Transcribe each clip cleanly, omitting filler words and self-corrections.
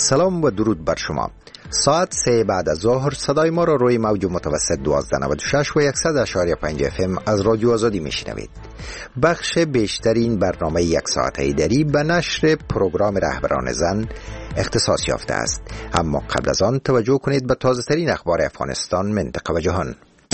سلام و درود بر شما. ساعت 3 بعد از ظهر صدای ما را روی موج متوسط 1296 و 100.5 FM از رادیو آزادی میشنوید. بخش بیشترین برنامه یک ساعته دری به نشر پروگرام رهبران زن اختصاص یافته است. اما قبل از آن توجه کنید به تازه ترین اخبار افغانستان، منطقه و جهان.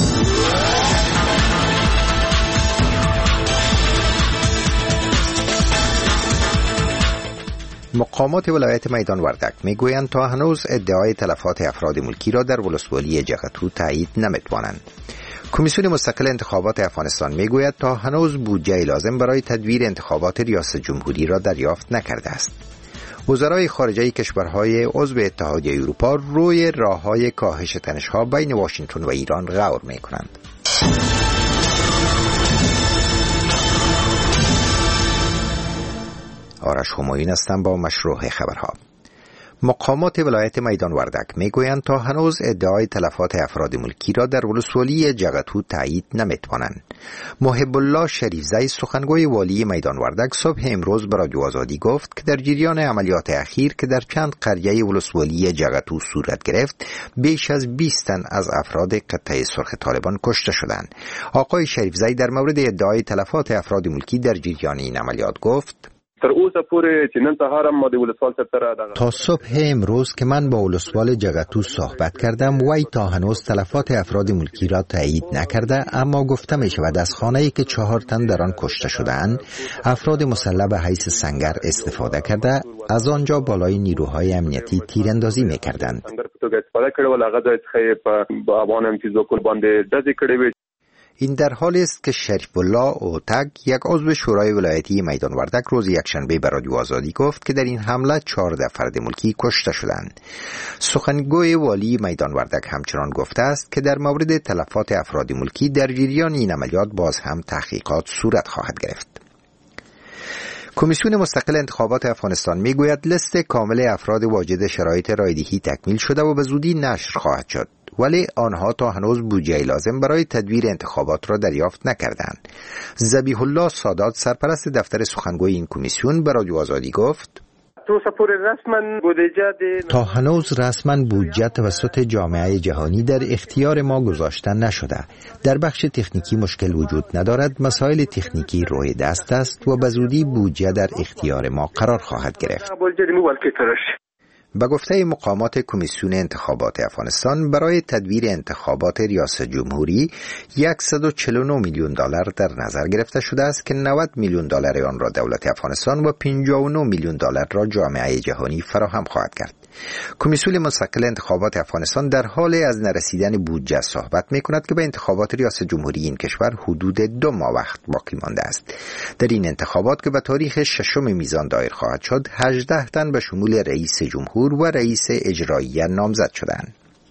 مقامات ولایت میدان وردک میگویند تا هنوز ادعای تلفات افراد ملکی را در ولسوالی جغتو تایید نمیتوانند. کمیسیون مستقل انتخابات افغانستان میگوید تا هنوز بودجه لازم برای تدویر انتخابات ریاست جمهوری را دریافت نکرده است. وزرای خارجه کشورهای عضو اتحادیه اروپا روی راههای کاهش تنش‌ها بین واشنگتن و ایران غور میکنند. آرش همایون هستم با مشروع خبرها. مقامات ولایت میدان وردک میگویند تا هنوز ادعای تلفات افراد ملکی را در ولسوالی جغتو تایید نمیتوانند. محب الله شریفزی سخنگوی والی میدان وردک صبح امروز به رادیو آزادی گفت که در جریان عملیات اخیر که در چند قریه ولسوالی جغتو صورت گرفت، بیش از 20 تن از افراد قطعه سرخ طالبان کشته شدند. آقای شریفزی در مورد ادعای تلفات افراد ملکی در جریان این عملیات گفت: تا صبح امروز که من با ولسوال جغتو صحبت کردم، وی تا هنوز تلفات افراد ملکی را تایید نکرده، اما گفته می شود از خانه‌ای که 4 تن در آن کشته شدند افراد مسلح به حیث سنگر استفاده کرده از آنجا بالای نیروهای امنیتی تیراندازی می کردند. این در حالی است که شریف الله اوتک، یک عضو شورای ولایتی میدان وردک، روز یکشنبه به رادیو آزادی گفت که در این حمله 14 فرد ملکی کشته شدند. سخنگوی والی میدان وردک همچنان گفته است که در مورد تلفات افراد ملکی در جریان این عملیات باز هم تحقیقات صورت خواهد گرفت. کمیسیون مستقل انتخابات افغانستان میگوید لیست کامل افراد واجد شرایط رایدهی تکمیل شده و به زودی نشر خواهد شد، ولی آنها تا هنوز بودجه لازم برای تدویر انتخابات را دریافت نکردند. ذبیح الله سادات، سرپرست دفتر سخنگوی این کمیسیون، به رادیو آزادی گفت: تا هنوز رسما بودجه توسط جامعه جهانی در اختیار ما گذاشته نشده. در بخش تکنیکی مشکل وجود ندارد، مسائل تکنیکی روی دست است و به زودی بودجه در اختیار ما قرار خواهد گرفت. به گفته مقامات کمیسیون انتخابات افغانستان، برای تدویر انتخابات ریاست جمهوری 149 میلیون دلار در نظر گرفته شده است که 90 میلیون دلار آن را دولت افغانستان و 59 میلیون دلار را جامعه جهانی فراهم خواهد کرد. کمیسیون مستقل انتخابات افغانستان در حال از نرسیدن بودجه صحبت می‌کند که به انتخابات ریاست جمهوری این کشور حدود 2 ماه وقت باقی مانده است. در این انتخابات که به تاریخ 6 میزان دایر خواهد شد، 18 تن به شمول رئیس جمهور و رئیس اجرایی نامزد شدند.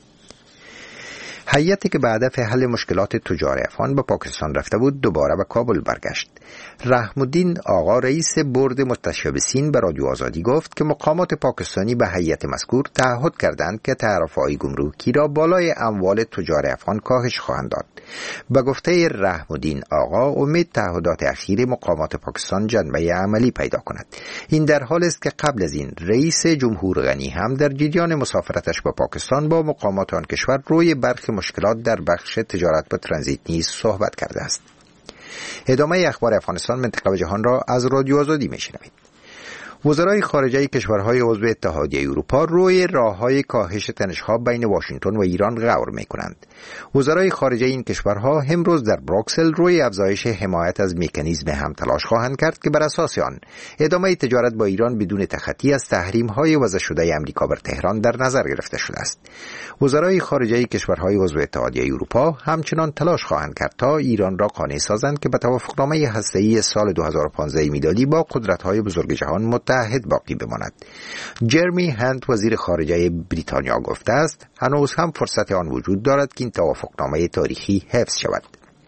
هیئتی که به هدف حل مشکلات تجار افغان به پاکستان رفته بود دوباره به کابل برگشت. رحم الدین آقا، رئیس بورد متشبثین، به رادیو آزادی گفت که مقامات پاکستانی به هیئت مذکور تعهد کردند که تعرفه‌های گمرکی را بالای اموال تجار افغان کاهش خواهند داد. به گفته رحم الدین آقا، امید تعهدات اخیر مقامات پاکستان جنبه عملی پیدا کند. این در حالی است که قبل از این رئیس جمهور غنی هم در جریان مسافرتش به پاکستان با مقامات آن کشور روی برخی مشکلات در بخش تجارت با ترانزیت نیز صحبت کرده است. ادامه اخبار افغانستان، منطقه و جهان را از رادیو آزادی میشنوید. وزرای خارجه کشورهای عضو اتحادیه اروپا روی راههای کاهش تنش‌ها بین واشنگتن و ایران غور می‌کنند. وزرای خارجه این کشورها امروز در بروکسل روی افزایش حمایت از مکانیزم هم تلاش خواهند کرد که بر اساس آن ادامه تجارت با ایران بدون تخطی از تحریم‌های وضع شده آمریکا بر تهران در نظر گرفته شده است. وزرای خارجه کشورهای عضو اتحادیه اروپا همچنان تلاش خواهند کرد تا ایران را قانع سازند که به توافقنامه هسته‌ای سال 2015 میلادی با قدرت‌های بزرگ جهان متحد باقی بماند. جرمی هند، وزیر خارجه بریتانیا، گفته است هنوز هم فرصت آن وجود دارد که این توافقنامه تاریخی حفظ شود.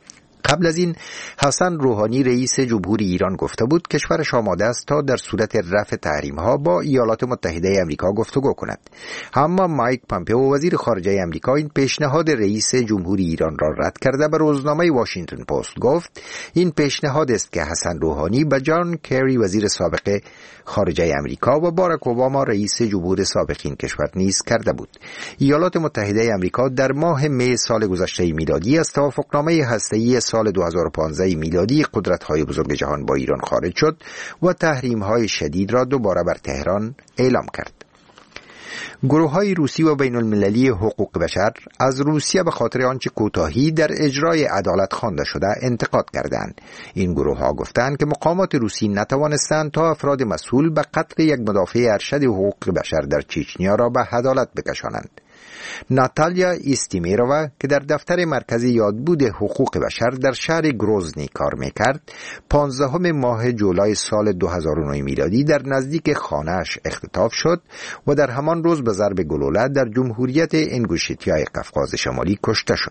قبل از این حسن روحانی رئیس جمهوری ایران گفته بود کشورش آماده است تا در صورت رفع تحریم‌ها با ایالات متحده آمریکا گفتگو کند. اما مایک پامپئو وزیر خارجه آمریکا این پیشنهاد رئیس جمهوری ایران را رد کرده. به روزنامه واشنگتن پست گفت این پیشنهاد است که حسن روحانی به جان کری وزیر سابق خارجه آمریکا و باراک اوباما رئیس جمهور سابق این کشور نیز کرده بود. ایالات متحده آمریکا در ماه می سال گذشته میلادی از توافقنامه هسته‌ای سال 2015 میلادی قدرت‌های بزرگ جهان با ایران خارج شد و تحریم‌های شدید را دوباره بر تهران اعلام کرد. گروه‌های روسی و بین المللی حقوق بشر از روسیه به خاطر آنچه کوتاهی در اجرای عدالت خوانده شده انتقاد کردند. این گروه‌ها گفتند که مقامات روسی نتوانستند تا افراد مسئول به قتل یک مدافع ارشد حقوق بشر در چچنیا را به عدالت بکشانند. ناتالیا استیمیرووا که در دفتر مرکز یادبود حقوق بشر در شهر گروزنی کار میکرد 15 ماه جولای سال 2009 میلادی در نزدیک خانه‌اش اختطاف شد و در همان روز به ضرب گلوله در جمهوریت انگوشتیای قفقاز شمالی کشته شد.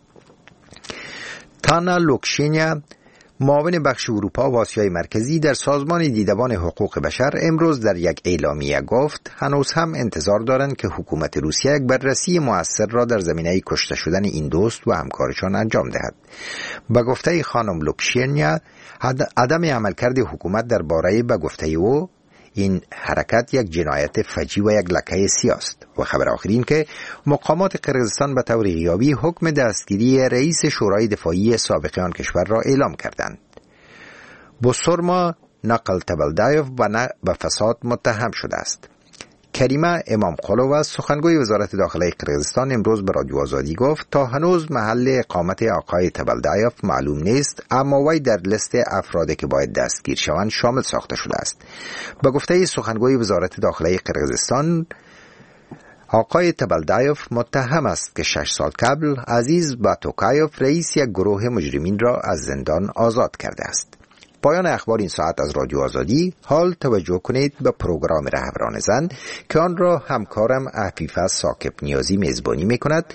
تانا لوکشینیا معاون بخش اروپا و آسیای مرکزی در سازمان دیدبان حقوق بشر امروز در یک اعلامیه گفت هنوز هم انتظار دارند که حکومت روسیه یک بررسی مؤثر را در زمینه کشته شدن این دوست و همکارشان انجام دهد. به گفته خانم لوکشینیا عدم عملکرد حکومت درباره به گفته او این حرکت یک جنایت فجیع و یک لکه سیاه است. و خبر آخرین که مقامات قرقیزستان به طور غیابی حکم دستگیری رئیس شورای دفاعی سابق آن کشور را اعلام کردند. بوسورما نقل تبلدایف به فساد متهم شده است. کریمه امامقلووا سخنگوی وزارت داخله قرقیزستان امروز به رادیو آزادی گفت تا هنوز محل اقامت آقای تبلدایف معلوم نیست، اما وی در لیست افرادی که باید دستگیر شوند شامل ساخته شده است. به گفته سخنگوی وزارت داخله قرقیزستان آقای تبلدایف متهم است که 6 سال قبل عزیز باتوکایف رئیس یک گروه مجرمین را از زندان آزاد کرده است. پایان اخبار این ساعت از رادیو آزادی. حال توجه کنید به پروگرام رهبران زن که آن را همکارم عفیفه ثاقب نیازی میزبانی میکند.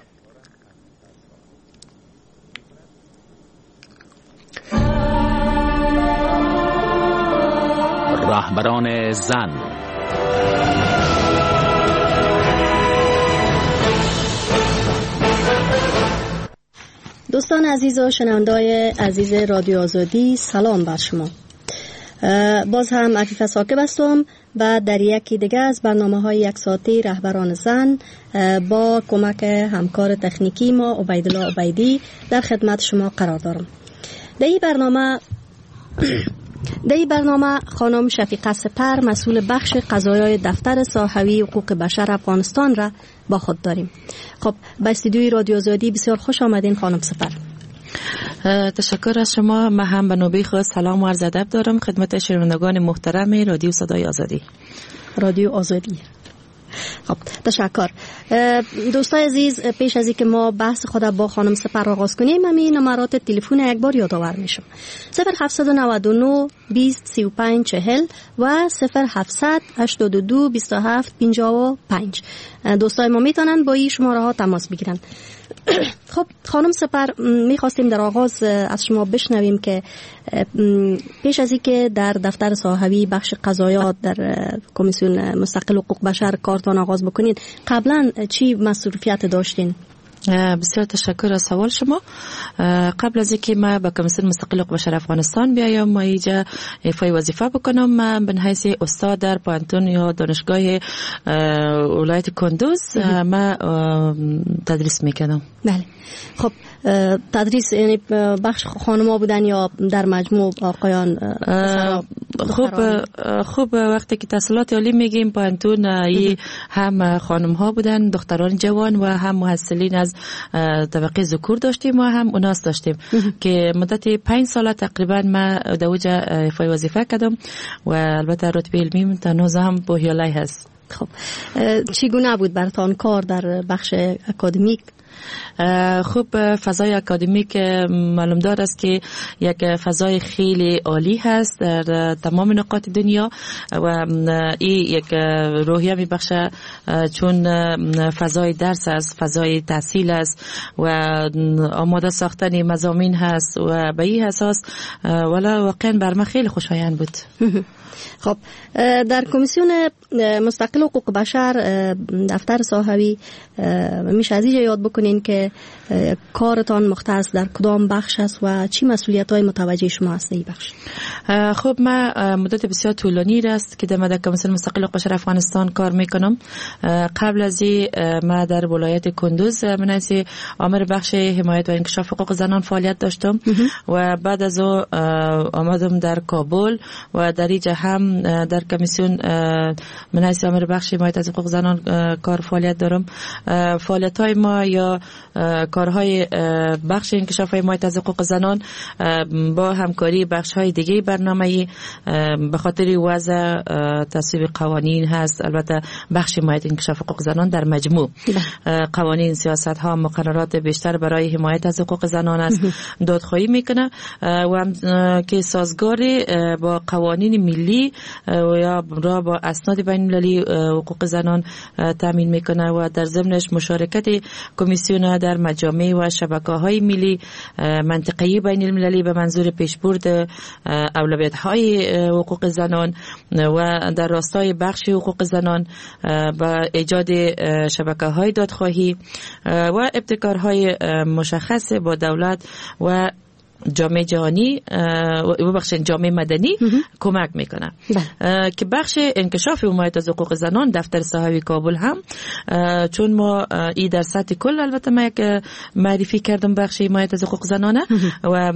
رهبران زن. دوستان عزیز و شنوندای عزیز رادیو آزادی، سلام بر شما. باز هم عفیفه ثاقب هستم و در یکی دیگه از برنامه‌های یک ساعته رهبران زن با کمک همکار تکنیکی ما عبیدالله عبیدی در خدمت شما قرار دارم. در این برنامه خانم شفیقه سپر مسئول بخش قضایای دفتر صحوی حقوق بشر افغانستان را با خود داریم. خب به استودیوی رادیو آزادی بسیار خوش آمدین خانم سپر. تشکر از شما. من هم به نوبه خود سلام و عرض ادب دارم خدمت شنوندگان محترم رادیو صدای آزادی. رادیو آزادی. خب تشکر. دوستای عزیز، پیش از اینکه ما بحث خود با خانم سپر آغاز کنیم همین نمرات تلفن یک بار یادآور میشم. 0799 20 35 40 و 0700 82 27 55. دوستای ما میتونن با این شماره ها تماس بگیرن. خب خانم سپر، میخواستیم در آغاز از شما بشنویم که پیش از اینکه در دفتر صحوی بخش قضایات در کمیسیون مستقل حقوق بشر کارتان آغاز بکنین قبلا چی مصروفیت داشتین؟ بسیار تشکر از سوال شما. قبل از اینکه ما به کمیسیون مستقل حقوق بشر افغانستان بیایم ما اینجا ایفای وظیفه بکنم، من به حیث استاد در پانتون یا دانشگاه ولایت کندوز ما تدریس میکنم. بله. خب تدریس یعنی بخش خانم‌ها بودن یا در مجموع آقایان؟ خوب وقتی که تحصیلات عالی میگیم پانتون هم خانم‌ها بودن، دختران جوان و هم محصلین از طبقه ذکور داشتیم و هم اوناس داشتیم که مدت 5 سال تقریبا ما دوجا ایفای وظیفه کردم و البته رتبه علمی تنوز هم بوهیالای هست. خب چگونه بود براتان کار در بخش اکادمیک؟ خوب فضای اکادمیک معلومدار است که یک فضای خیلی عالی هست در تمام نقاط دنیا و این یک روحیه میبخشه چون فضای درس است، فضای تحصیل است و آماده ساختن مضامین هست و به این اساس ولی واقعا بر من خیلی خوشایند بود. خب در کمیسیون مستقل حقوق بشر دفتر صاحبی میشه از اینجا یاد بکنین که کارتان مختص در کدام بخش است و چی مسئولیت‌های متوجه شما است این بخش؟ خب من مدت بسیار طولانی است که در کمیسیون مستقل حقوق بشر افغانستان کار میکنم. قبل از این من در ولایت کندوز منصب عامل بخش حمایت و انکشاف حقوق زنان فعالیت داشتم و بعد از او آمدم در کابل و در اینجا هم در کمیسیون منصب عامل بخش حمایت از حقوق زنان کار فعالیت دارم. فعالیت‌های ما یا کارهای بخش انکشاف حمایت از حقوق زنان با همکاری بخش‌های دیگه برنامه‌ای به خاطر وضع تصویب قوانین هست. البته بخش حمایت انکشاف حقوق زنان در مجموع قوانین، سیاست‌ها، مقررات بیشتر برای حمایت از حقوق زنان است دادخواهی میکنه و که سازگار با قوانین ملی یا را با اسناد بین‌المللی حقوق زنان تامین میکنه و در ضمنش مشارکت کمیسیون در مجامع و شبکه‌های ملی منطقه‌ای بین‌المللی به منظور پیشبرد اولویت‌های حقوق زنان و در راستای بخش حقوق زنان با ایجاد شبکه‌های دادخواهی و ابتکارهای مشخص با دولت و جامعه جهانی و بخش جامعه مدنی کمک میکنه که بخش انکشاف حمایت از حقوق زنان دفتر صاحبی کابل هم چون ما ای در سطح کل البته ما یک معرفی کردم بخش حمایت از حقوق زنانه و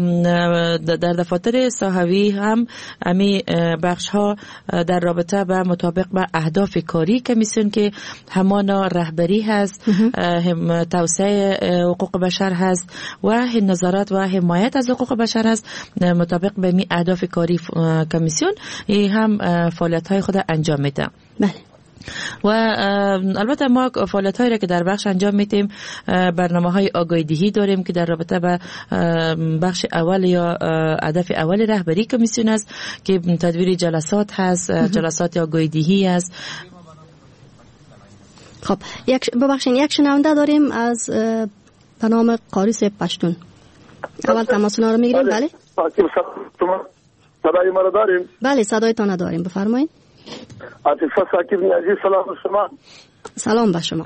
در دفاتر صاحبی هم امی بخش ها در رابطه به مطابق به اهداف کاری کمیسیون که همانا رهبری هست، توسعه حقوق بشر هست و نظارت و حمایت از حقوق بشر است مطابق به می اهداف کاری کمیسیون این هم فعالیت‌های خود انجام میده. بله. و البته ما فعالیت‌هایی را که در بخش انجام میدیم برنامه‌های آگاهی‌دهی داریم که در رابطه با بخش اول یا هدف اول رهبری کمیسیون است که تدویر جلسات هست، جلسات آگاهی‌دهی است. خب یک شنونده داریم از به نام قاریس پشتون. اول تماسونا رو میگیریم. بله صدای ما رو داریم؟ بله صدایتان داریم، بفرمایید. عاطفه ساکب نیازی، سلام به شما. سلام به شما.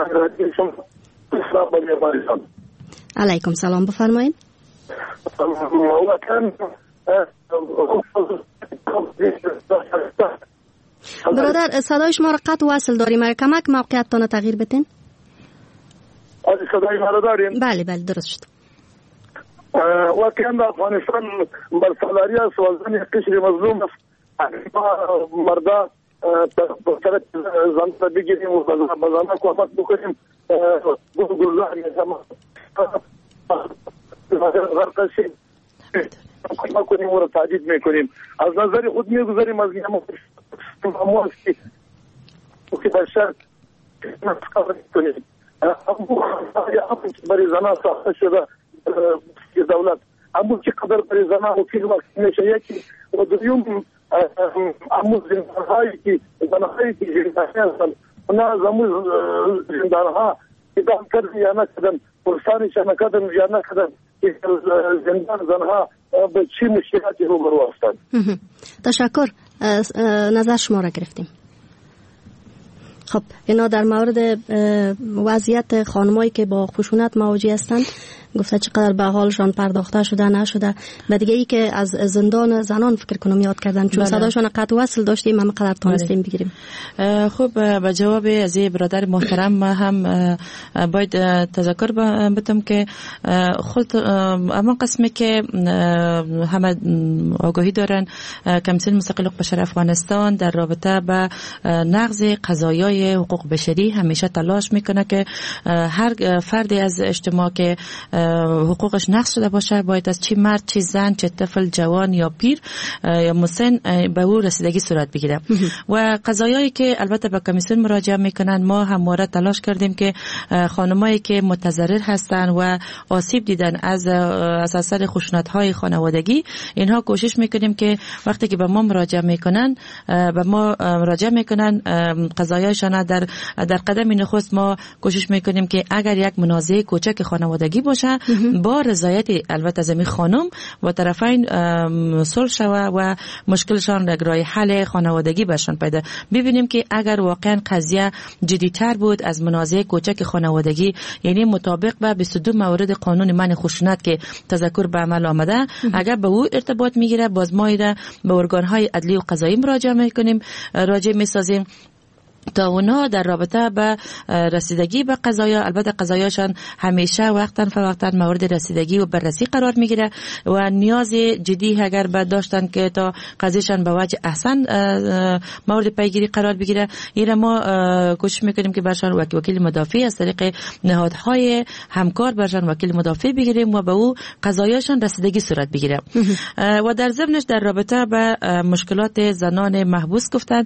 علیکم سلام، بفرمایید. برادر صدای شما رو قطع وصل داریم، اگه کمک موقعیتتان تغییر بدین. صدای ما رو داریم؟ بله بله درست شد. واقعا افغانستان برسالاری است و زن قشر مظلوم است. مردا طرف زن بگیریم و بزنه کمک بکنیم گلزار میزم غرق شیم کمک کنیم و را تعدید میکنیم. از نظر خود میگذاریم از امو است که بشر نسکار کنیم برای زنان ساخته شده دولت امو که قدر برای زنان و فیل وقت میشه یکی و دویم امو زندانهایی که زنهایی که زندانه هستن اونا از امو زندانها ادام کردن یا نکردن پرسانش نکردن یا نکردن زندان زنها به چی مشکلاتی رو برو هستن. تشکر، نظر شما را گرفتیم. خب اینا در مورد وضعیت خانمایی که با خشونت مواجه هستند گفته چقدر به حالشان پرداخته شده نشده. و دیگه ای که از زندان زنان فکر کنم یاد کردن چون صداشون قطع وصل داشتیم هم قدر تونستیم بگیریم. خب به جواب از برادر محترم ما هم باید تذکر بدم که خود اما قسمی که همه آگاهی دارن کمیسیون مستقل حقوق بشر افغانستان در رابطه با نقض قضایای حقوق بشری همیشه تلاش میکنه که هر فردی از اجتماع که حقوقش نقض شده باشه، باید از چه مرد چه زن چه طفل جوان یا پیر یا مسن به او رسیدگی صورت بگیره. و قضایایی که البته به کمیسیون مراجعه میکنن، ما همواره تلاش کردیم که خانمایی که متضرر هستن و آسیب دیدن از اثر خشونت‌های خانوادگی، اینها کوشش میکنیم که وقتی که به ما مراجعه میکنن قضایایشان در قدم نخست ما کوشش میکنیم که اگر یک منازعه کوچک خانوادگی باشه با رضایت البته از این خانم و طرفین صلح شوه و مشکلشان یک راه حل خانوادگی بشن پیدا. ببینیم که اگر واقعا قضیه جدی‌تر بود از منازعه کوچک خانوادگی، یعنی مطابق به 22 مورد قانون منع خشونت که تذکر به عمل آمده، اگر به او ارتباط میگیره، باز ما ایره به ارگان‌های عدلی و قضایی مراجعه میکنیم، راجع میسازیم تا اونا در رابطه به رسیدگی به قضایا، البته قضایاشان همیشه وقتا فوقتا مورد رسیدگی و بررسی قرار میگیره و نیاز جدی اگر به داشتن که تا قضیهشان به وجه احسن مورد پیگیری قرار بگیره، اینا ما کوشش میکنیم که برشان وکیل مدافع از طریق نهادهای همکار برشان وکیل مدافع بگیریم و به او قضایاشان رسیدگی صورت بگیره. و در ضمنش در رابطه به مشکلات زنان محبوس گفتن،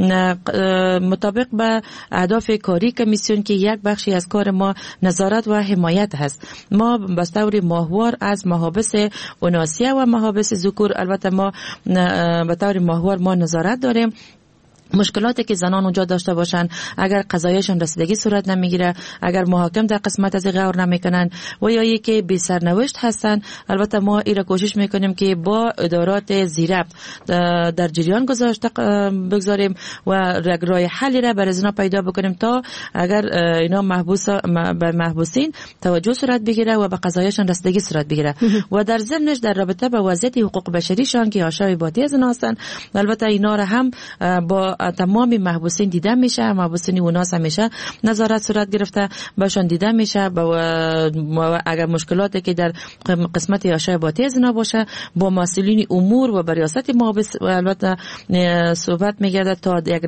مطابق به اهداف کاری کمیسیون که یک بخشی از کار ما نظارت و حمایت هست، ما به طور ماهوار از محابس اناسیه و محابس ذکور البته ما به طور ماهوار ما نظارت داریم. مشکلاتی که زنان اونجا داشته باشن، اگر قضایشون رسیدگی صورت نمیگیره، اگر محاکم در قسمت از غور نمیکنن و یا یکی بی سرنوشت هستن، البته ما ایرا کوشش میکنیم که با ادارات زیرب در جریان بگذاریم و راه حلی را برای اینا پیدا بکنیم تا اگر اینا محبوسین توجه صورت بگیره و به قضایشون رسیدگی صورت بگیره. و در ضمنش در رابطه با وضعیت حقوق بشریشان که حاشیه باطی از اینا هستن، البته اینا را هم با تمام محبوسین دیده میشه، محبوسین اوناس همیشه نظارت صورت گرفته باشن دیده میشه و اگر مشکلاتی که در قسمت حاشیه باطی از اینا باشه با مسئولین امور و ریاست محابس البته صحبت میگرده تا یک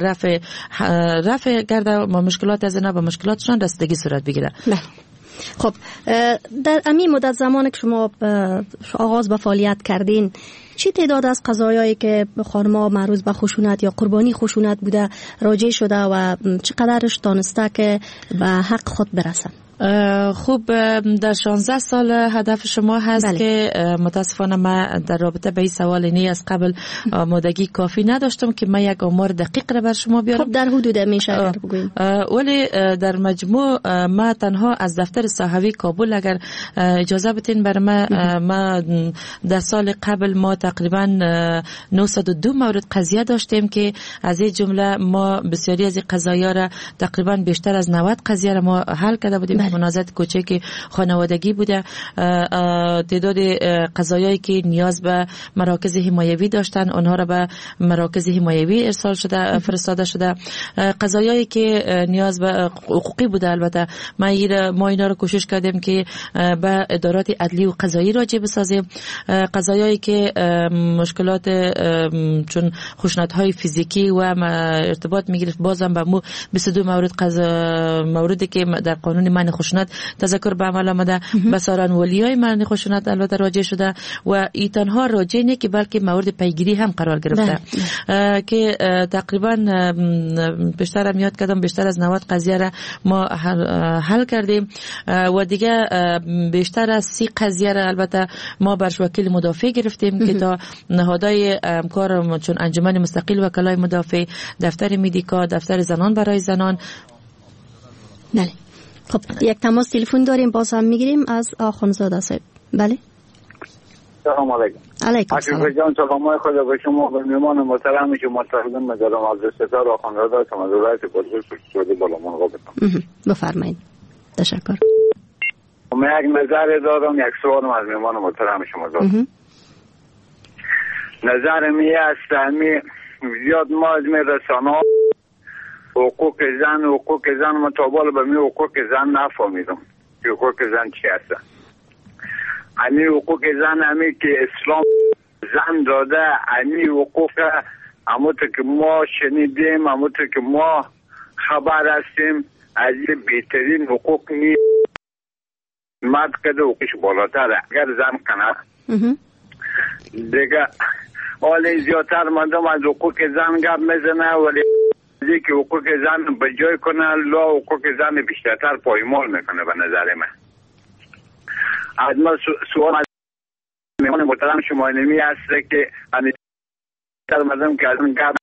رفع گرده مشکلات از اینا به مشکلاتشان رسیدگی صورت بگیره. خب در امی مدت زمانی که شما آغاز به فعالیت کردین، چی تعداد از قضایایی که خانم‌ها معروض به خشونت یا قربانی خشونت بوده راجع شده و چقدرش تانسته که به حق خود برسن؟ خوب، در 16 سال هدف شما هست. بله. که متاسفانه من در رابطه به این سوال اینی از قبل آمادگی کافی نداشتم که من یک آمار دقیق را بر شما بیارم. خب در حدود میشه اگر بگوییم. ولی در مجموع ما تنها از دفتر صحوی کابل اگر اجازه بتین بر ما در سال قبل ما تقریبا 902 مورد قضیه داشتیم که از این جمله ما بسیاری از قضایا را تقریبا بیشتر از 90 قضیه را ما حل کرده بودیم. منازعات کوچک خانوادگی بوده. تعداد قضایایی که نیاز به مراکز حمایوی داشتن اونها را به مراکز حمایوی ارسال شده فرستاده شده. قضایایی که نیاز به حقوقی بوده البته ما اینا رو کوشش کردیم که به ادارات عدلی و قضایی راجع بسازیم. قضایایی که مشکلات چون خشونت‌های فیزیکی و ارتباط میگرفت بازم به 22 موردی که در قانون منع خشونت تذکر به عمل آمده به سارنوالیای منع خشونت البته راجع شده و این تنها راجع نه که بلکه مورد پیگیری هم قرار گرفته که تقریبا بیشتر هم یاد کردم بیشتر از 90 قضیه را ما حل کردیم و دیگه بیشتر از 30 قضیه را البته ما برش وکیل مدافع گرفتیم که تا نهادهای کار چون انجمن مستقل وکلای مدافع، دفتر مدیکا، دفتر زنان برای زنان. بله. خب یک تماس تلفن داریم باز هم میگیریم از آخونزاده صاحب. بله. سلام علیکم. علیکم سلام. عزیز جان سلام خدا به شما و میهمان محترمی که متقدم مجلس عبدالستار آخونزاده که مدیریت بزرگ شده بالا منقا بتم. بفرمایید. تشکر. من یک نظر دارم، یک سوالم از میهمان محترم شما دارم. نظر می است همی زیاد ما از رسانه‌ها حقوق زن مطابق به می حقوق زن نفهمیدم که حقوق زن چی هستن. امی حقوق زن همی که اسلام زن داده، امی حقوق همونطور که ما شنیدیم، همونطور که ما خبر هستیم از بهترین حقوق نیست. مرد کده حقوقش بالاتره. اگر زن قناعت دیگه حالا زیادتر مردم از حقوق زن گپ میزنه، ولی که حقوق زن به جای کنه لا حقوق زن بیشتر پایمال میکنه به نظر من. از ما سوال میمون محترم شما نمی هست که مردم که از این گپ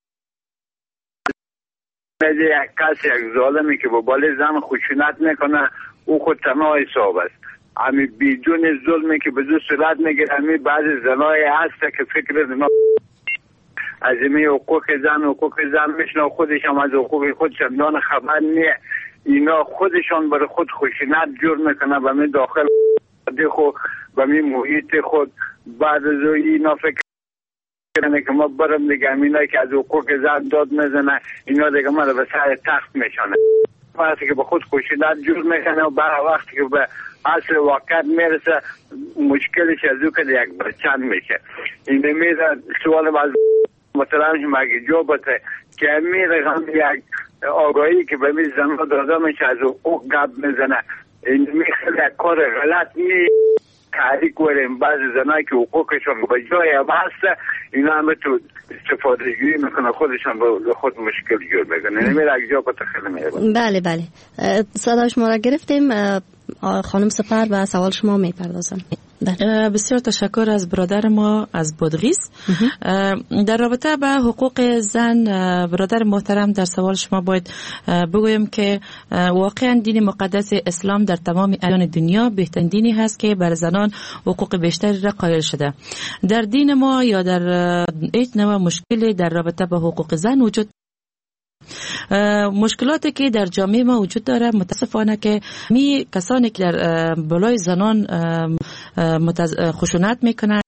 یک کسی یک ظالمی که با بالی زن خشونت میکنه او خود تنها حساب است. همی بدون ظلمی که به دو صورت میگیره. همی بعضی زنای هست که فکر از این حقوق زن میشنه، خودش هم از حقوق خود چندان خبر نیه. اینا خودشان برای خود خشونت جور میکنه و می داخل خود و می محیط خود. بعد از اینا فکر کنه که ما برم دیگه همینایی که از حقوق زن داد میزنه اینا دیگه ما رو به سر تخت میشانه. وقتی که به خود خشونت جور میکنه و برای وقتی که به اصل واقعیت میرسه مشکلش از او که یک برچند میشه. این میره سوال از محترم شما اگه جو بته که میره هم یک آگاهی که به می زنها داده میشه از حقوق گپ میزنه. این خیلی کار غلط تحریک وریم. بعضی زنایی که حقوقشون به جای هم هست اینا همه تو استفاده جویی میکنه، خودشون به خود مشکل جور میکنه. نمیره اگه جا بته خیلی میره. بله بله صدای شما را گرفتیم. خانم سپر و سوال شما میپردازم. بسیار تشکر از برادر ما از بادغیس. در رابطه به حقوق زن برادر محترم در سوال شما باید بگویم که واقعا دین مقدس اسلام در تمام ادیان دنیا بهترین دینی هست که بر زنان حقوق بیشتری را قائل شده. در دین ما یا در هیچ نوع مشکلی در رابطه به حقوق زن وجود مشکلاتی که در جامعه ما وجود داره متاسفانه که می کسانی که در بالای زنان خشونت میکنند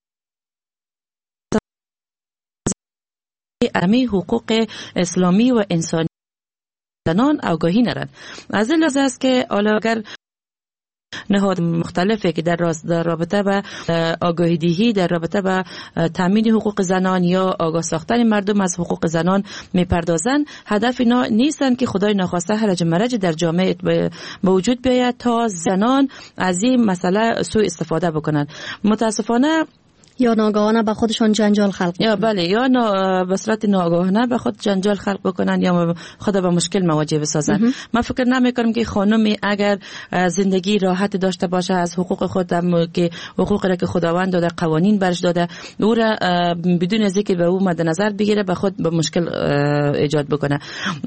امی حقوق اسلامی و انسانی زنان آگاهی ندارند. از این لحاظ است که اگر نهاد مختلفی که در رابطه با آگاهی دهی در رابطه با تامین حقوق زنان یا آگاه ساختن مردم از حقوق زنان میپردازند، هدف اینا نیستن که خدای ناخواسته هرج مرج در جامعه به وجود بیاید تا زنان از این مسئله سوء استفاده بکنند. متاسفانه یا ناگهانه به خودشان جنجال خلق بکنن. یا بله یا به صورت ناگهانه به خود جنجال خلق بکنن یا خود به مشکل مواجه بسازن. من فکر نمیکنم که خانمی اگر زندگی راحت داشته باشه از حقوق خود که حقوقی را که خداوند داده قوانین برش داده او را بدون از اینکه به او مد نظر بگیره به خود به مشکل ایجاد بکنه.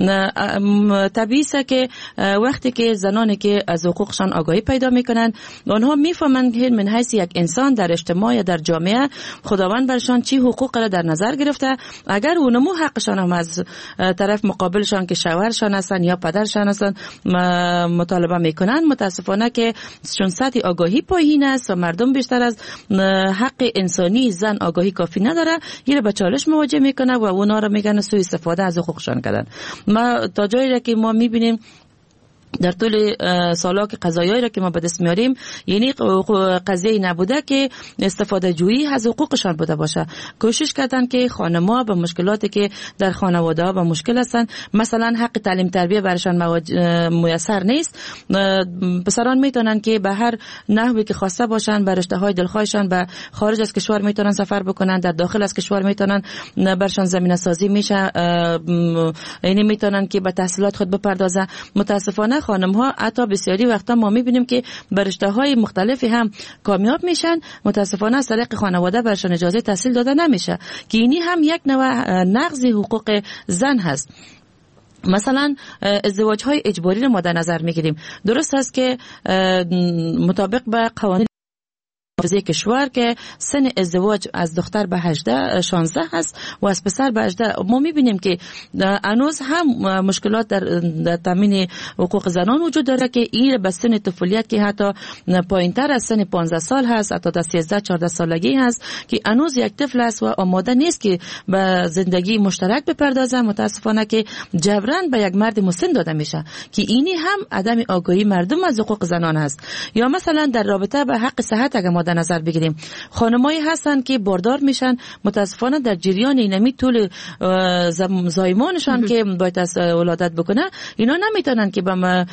طبیعی است که وقتی که زنانی که از حقوقشان آگاهی پیدا میکنن آنها میفهمند که من حیث یک انسان در اجتماع یا در جامعه خداوند برشان چی حقوق را در نظر گرفته. اگر اونمو حقشان هم از طرف مقابلشان که شوهرشان هستن یا پدرشان هستن مطالبه میکنن، متاسفانه که چون سطح آگاهی پایین است و مردم بیشتر از حق انسانی زن آگاهی کافی نداره، یه به چالش مواجه میکنه و اونا رو میگن سوء استفاده از حقوقشان کردن. ما تا جایی را که ما میبینیم در طول سالا که قضایایی را که ما به دست میاریم یعنی قضیه نبوده که استفاده جویی از حقوقشان بوده باشه. کوشش کردن که خانم‌ها به مشکلاتی که در خانواده ها با مشکل هستن، مثلا حق تعلیم تربیه برشان میسر نیست، پسران میتونن که به هر نحوی که خواسته باشن به رشته های دلخواهشان به خارج از کشور میتونن سفر بکنن، در داخل از کشور میتونن برشان زمینه سازی میشه، یعنی میتونن که به تحصیلات خود بپردازن. متاسفانه خانم ها حتی بسیاری وقتا ما میبینیم که برشته های مختلفی هم کامیاب میشن، متاسفانه از طریق خانواده برشان اجازه تحصیل داده نمیشه که اینی هم یک نوع نقض حقوق زن هست. مثلا ازدواج های اجباری رو ما در نظر میگیریم. درست است که مطابق به قوانین محافظه کشور که سن ازدواج از دختر به 16 هست و از پسر به 18. ما میبینیم که هنوز هم مشکلات در تامین حقوق زنان وجود داره که این به سن طفولیت که حتی پایینتر از سن 15 سال هست، حتی تا 13-14 سالگی هست که هنوز یک طفل است و آماده نیست که به زندگی مشترک بپردازه. متاسفانه که جبران به یک مرد مسن داده میشه که اینی هم عدم آگاهی مردم از حقوق زنان هست. یا مثلا در رابطه به حق صحت اگر ما در نظر بگیریم. خانمایی هستن که باردار میشن، متاسفانه در جریان اینمی طول زایمانشان که باید از ولادت بکنه اینا نمیتونن که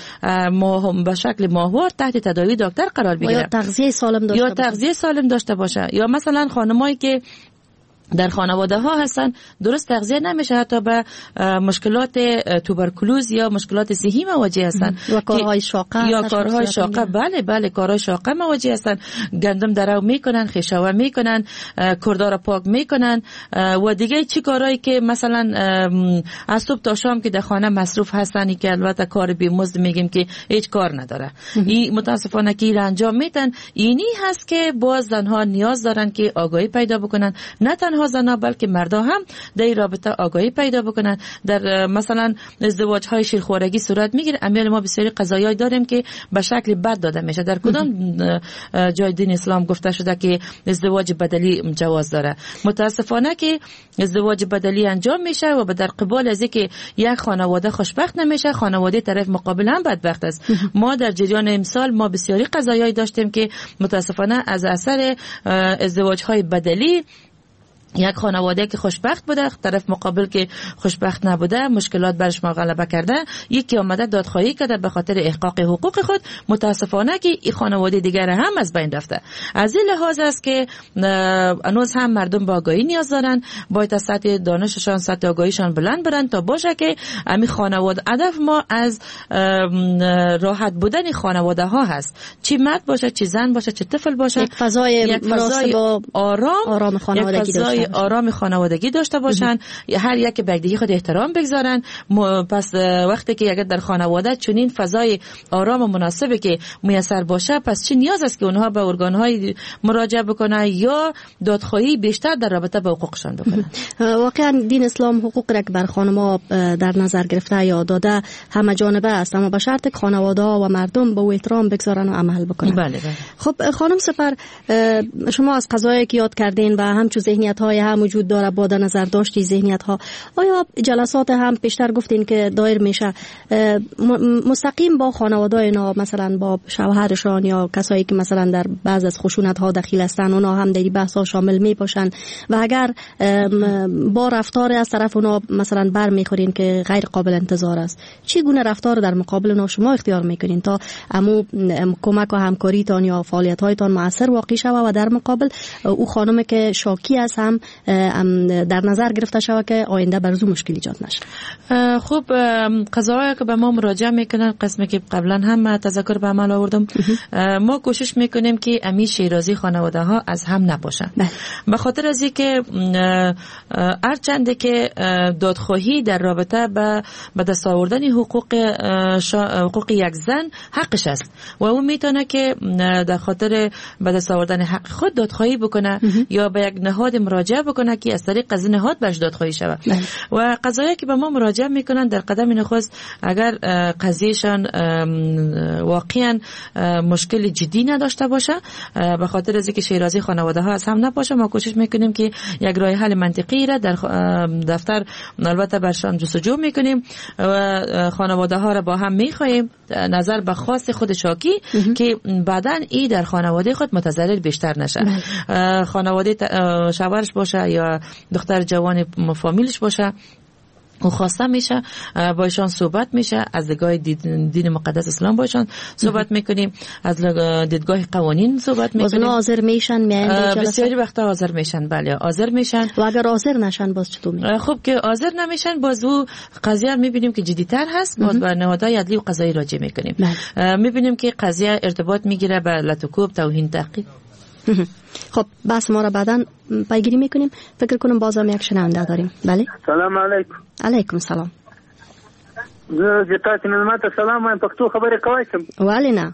به شکل ماهوار تحت تداوی دکتر قرار بگیره یا تغذیه سالم داشته باشه. یا مثلا خانمایی که در خانواده ها هستن درست تغذیه نمیشه، حتی به مشکلات توبرکلوز یا مشکلات صحی مواجه هستن یا کارهای شاقه بله کارهای شاقه مواجه هستن. گندم درو میکنن، خیشاوه میکنن، کردار پاک میکنن و دیگه چی کارهایی که مثلا از صبح تا شام که در خانه مصروف هستن که البته کار بی‌مزد میگیم که هیچ کار نداره. این متاسفانه که این انجام میدن. اینی هست که باز زنها نیاز دارن که آگاهی پیدا بکنن، نه تنها زنها بلکه مردا هم در این رابطه آگاهی پیدا بکنن. در مثلا ازدواج های شیرخوارگی صورت میگیره، امیال ما بسیاری قضایایی داریم که به شکل بد داده میشه. در کدام جای دین اسلام گفته شده که ازدواج بدلی جواز داره؟ متاسفانه که ازدواج بدلی انجام میشه و در قبال از اینکه یک خانواده خوشبخت نمیشه، خانواده طرف مقابل هم بدبخت است. ما در جریان امسال ما بسیاری قضایایی داشتیم که متاسفانه از اثر ازدواج های بدلی یک خانواده که خوشبخت بوده، طرف مقابل که خوشبخت نبوده، مشکلات برش ما غلبه کرده، یکی آمده دادخواهی کرده به خاطر احقاق حقوق خود. متاسفانه که این خانواده دیگر هم از بین رفته. از این لحاظ است که هنوز هم مردم با آگاهی نیاز دارن، باید سطح دانششان، سطح آگاهیشان بلند برن تا باشه که همین خانواده، هدف ما از راحت بودن خانواده ها هست، چی مرد باشه، چی زن باشه، چی طفل باشه، یک فضای آرام خانوادگی داشته، آرام خانوادگی داشته باشن، هر یک به دیگه خود احترام بگذارن. پس وقتی که اگر در خانواده چنین فضای آرام و مناسبه که میسر باشه، پس چه نیاز است که اونها به ارگان‌های مراجعه بکنن یا دادخواهی بیشتر در رابطه با حقوقشان بکنن. واقعا دین اسلام حقوق را که بر خانم‌ها در نظر گرفته یا داده همه جانبه است، اما به شرط که خانواده و مردم به احترام بگذارن و عمل بکنن. بله. خب خانم سپر، شما از قضایی که یاد کردین و همچون ذهنیت‌های هم وجود داره، با در نظر داشتی ذهنیت‌ها، آیا جلسات هم پیشتر گفتین که دایر میشه مستقیم با خانواده اینا، مثلا با شوهرشان یا کسایی که مثلا در بعض از خشونت‌ها دخیل هستن، اونا هم در این بحث‌ها شامل میباشن و اگر با رفتار از طرف اونا مثلا بر میخورین که غیر قابل انتظار است، چی گونه رفتار در مقابل اونا شما اختیار میکنین تا کمک و همکاریتان یا فعالیت‌هایتان موثر واقع شود و در مقابل او خانمی که شاکی است هم در نظر گرفته شود که آینده برزو مشکل ایجاد نشه؟ خب قضاوایی که به ما مراجعه میکنن، قسمی که قبلا هم تذکر به عمل آوردم، ما کوشش میکنیم که امی شیرازی خانواده ها از هم نباشن. به خاطر از اینکه هرچند که دادخواهی در رابطه به دست آوردن حقوق یک زن حقش است و اون میتونه که در خاطر به دست آوردن حق خود دادخواهی بکنه یا به یک نهاد مراجعه بکنه که از طریق از نهاد برش دادخواهی شود. و قضایی که به ما مراجعه میکنن در قدم نخست اگر قضیهشان واقعا مشکل جدی نداشته باشه، به خاطر از اینکه شیرازی خانواده ها از هم نباشه، ما کوشش میکنیم که یک راه حل منطقی را در دفتر البته برشان جستجو میکنیم و خانواده ها را با هم میخواهیم نظر به خواست خود شاکی که بعداً ای در خانواده خود متضرر بیشتر نشه. خانواده شوهرش باشه یا دختر جوان فامیلش باشه، او خواسته میشه با ایشان صحبت میشه، از دیدگاه دین مقدس اسلام با ایشان صحبت میکنیم، از دیدگاه قوانین صحبت میکنیم. باز حاضر میشن؟ بسیاری وقتا حاضر میشن. بله حاضر میشن. و اگر حاضر نشن باز چطور میشه؟ خب که حاضر نمیشن باز او قضیه میبینیم که جدی‌تر هست، باز به نهادهای عدلی و قضایی راجع میکنیم. میبینیم که قضیه ارتباط میگیره به لطوکوب، توهین، تحقیر. خب بس ما را بعداً پیگیری میکنیم. فکر کنم بازم یک شنونده داریم. بله سلام علیکم. علیکم سلام. زه تاسو ملمت سلام وایم، پښتو خبرې کوئ سم؟ ولې نه؟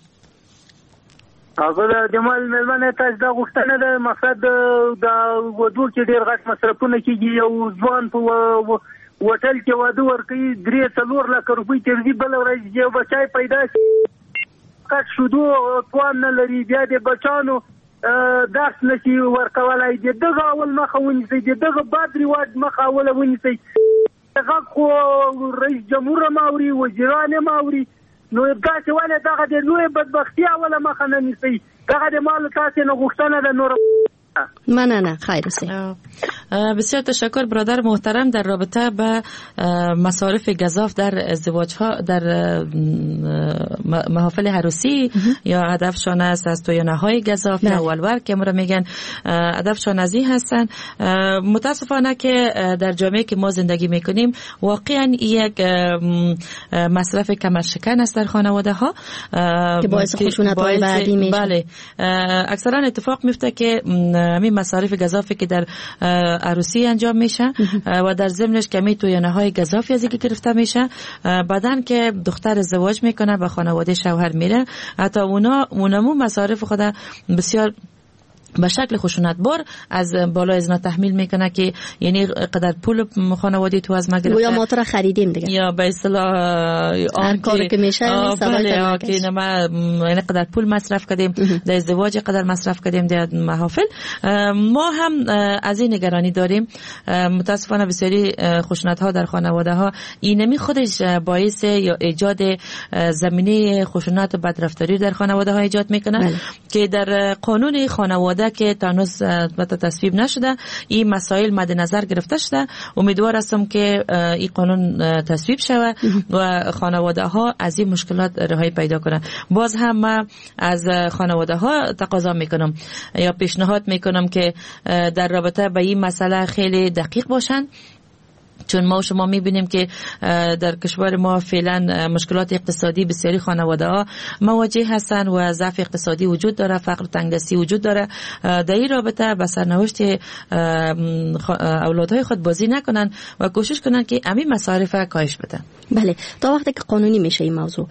هغه د مال ملمنه تاسو دا غوښتنه ده، مقصد د ودو کې ډېر غټ مصرفونه کېږي، یو ځوان په هوټل کې واده ورکوي 3-4 لک روپۍ ترځي، بله ورځ یو بچی پیدا شي کټ شودو توان نه لري، بیا د بچانو درس نشي ورکولای، د دغه اول مخه ونیسئ، د دغه بد رواج مخه اوله ونیسئ. هغه خو رئیس جمهور هم اوري، وزیران هم اوري، نو داسې ولې دغه د لوی بدبختي اوله مخه نه نیسئ. دغه د مال تاسې نه غوښتنه ده نور نه خیر سی. بسیار تشکر برادر محترم. در رابطه با مصارف گزاف در ازدواج ها در محافل عروسی یا هدفشان است از تویانه های گزاف یا ولور که ما را میگن هدفشان از این هستن. متاسفانه که در جامعه که ما زندگی میکنیم واقعا یک مصرف کمرشکن است در خانواده ها که باعث خشونت های بعدی میشه. بله اکثرا اتفاق میفته که همین مصارف گزافی که در عروسی انجام میشه و در ضمنش کمی تویانه های گزافی از اینکه گرفته میشه، بعدن که دختر ازدواج میکنه به خانواده شوهر میره، حتی اونمو مصارف خود بسیار به شکل خشونتبار از بالای زنا تحمیل میکنه که یعنی قدر پول خانواده تو از ما گرفته یا ما تو را خریدیم دیگه یا به اصطلاح هر کاری که میشه بله که ما یعنی قدر پول مصرف کردیم در ازدواج، قدر مصرف کردیم در محافل. ما هم از این نگرانی داریم. متاسفانه بسیاری خشونت ها در خانواده ها اینمی خودش باعث یا ایجاد زمینه خشونت و بدرفتاری در خانواده ها ایجاد میکنه که در قانون خانواده که تانوز تصویب نشده این مسائل مد نظر گرفته شده. امیدوار هستم که این قانون تصویب شود و خانواده ها از این مشکلات رهایی پیدا کنند. باز هم من از خانواده ها تقاضا میکنم یا پیشنهاد میکنم که در رابطه با این مسئله خیلی دقیق باشند، چون ما و شما میبینیم که در کشور ما فعلا مشکلات اقتصادی بسیاری خانواده ها مواجه هستند و ضعف اقتصادی وجود داره، فقر و تنگدستی وجود داره. در این رابطه به سرنوشت اولادهای خود بازی نکنن و کوشش کنن که همین مصارف کاهش بدن. بله، تا وقتی که قانونی میشه این موضوع،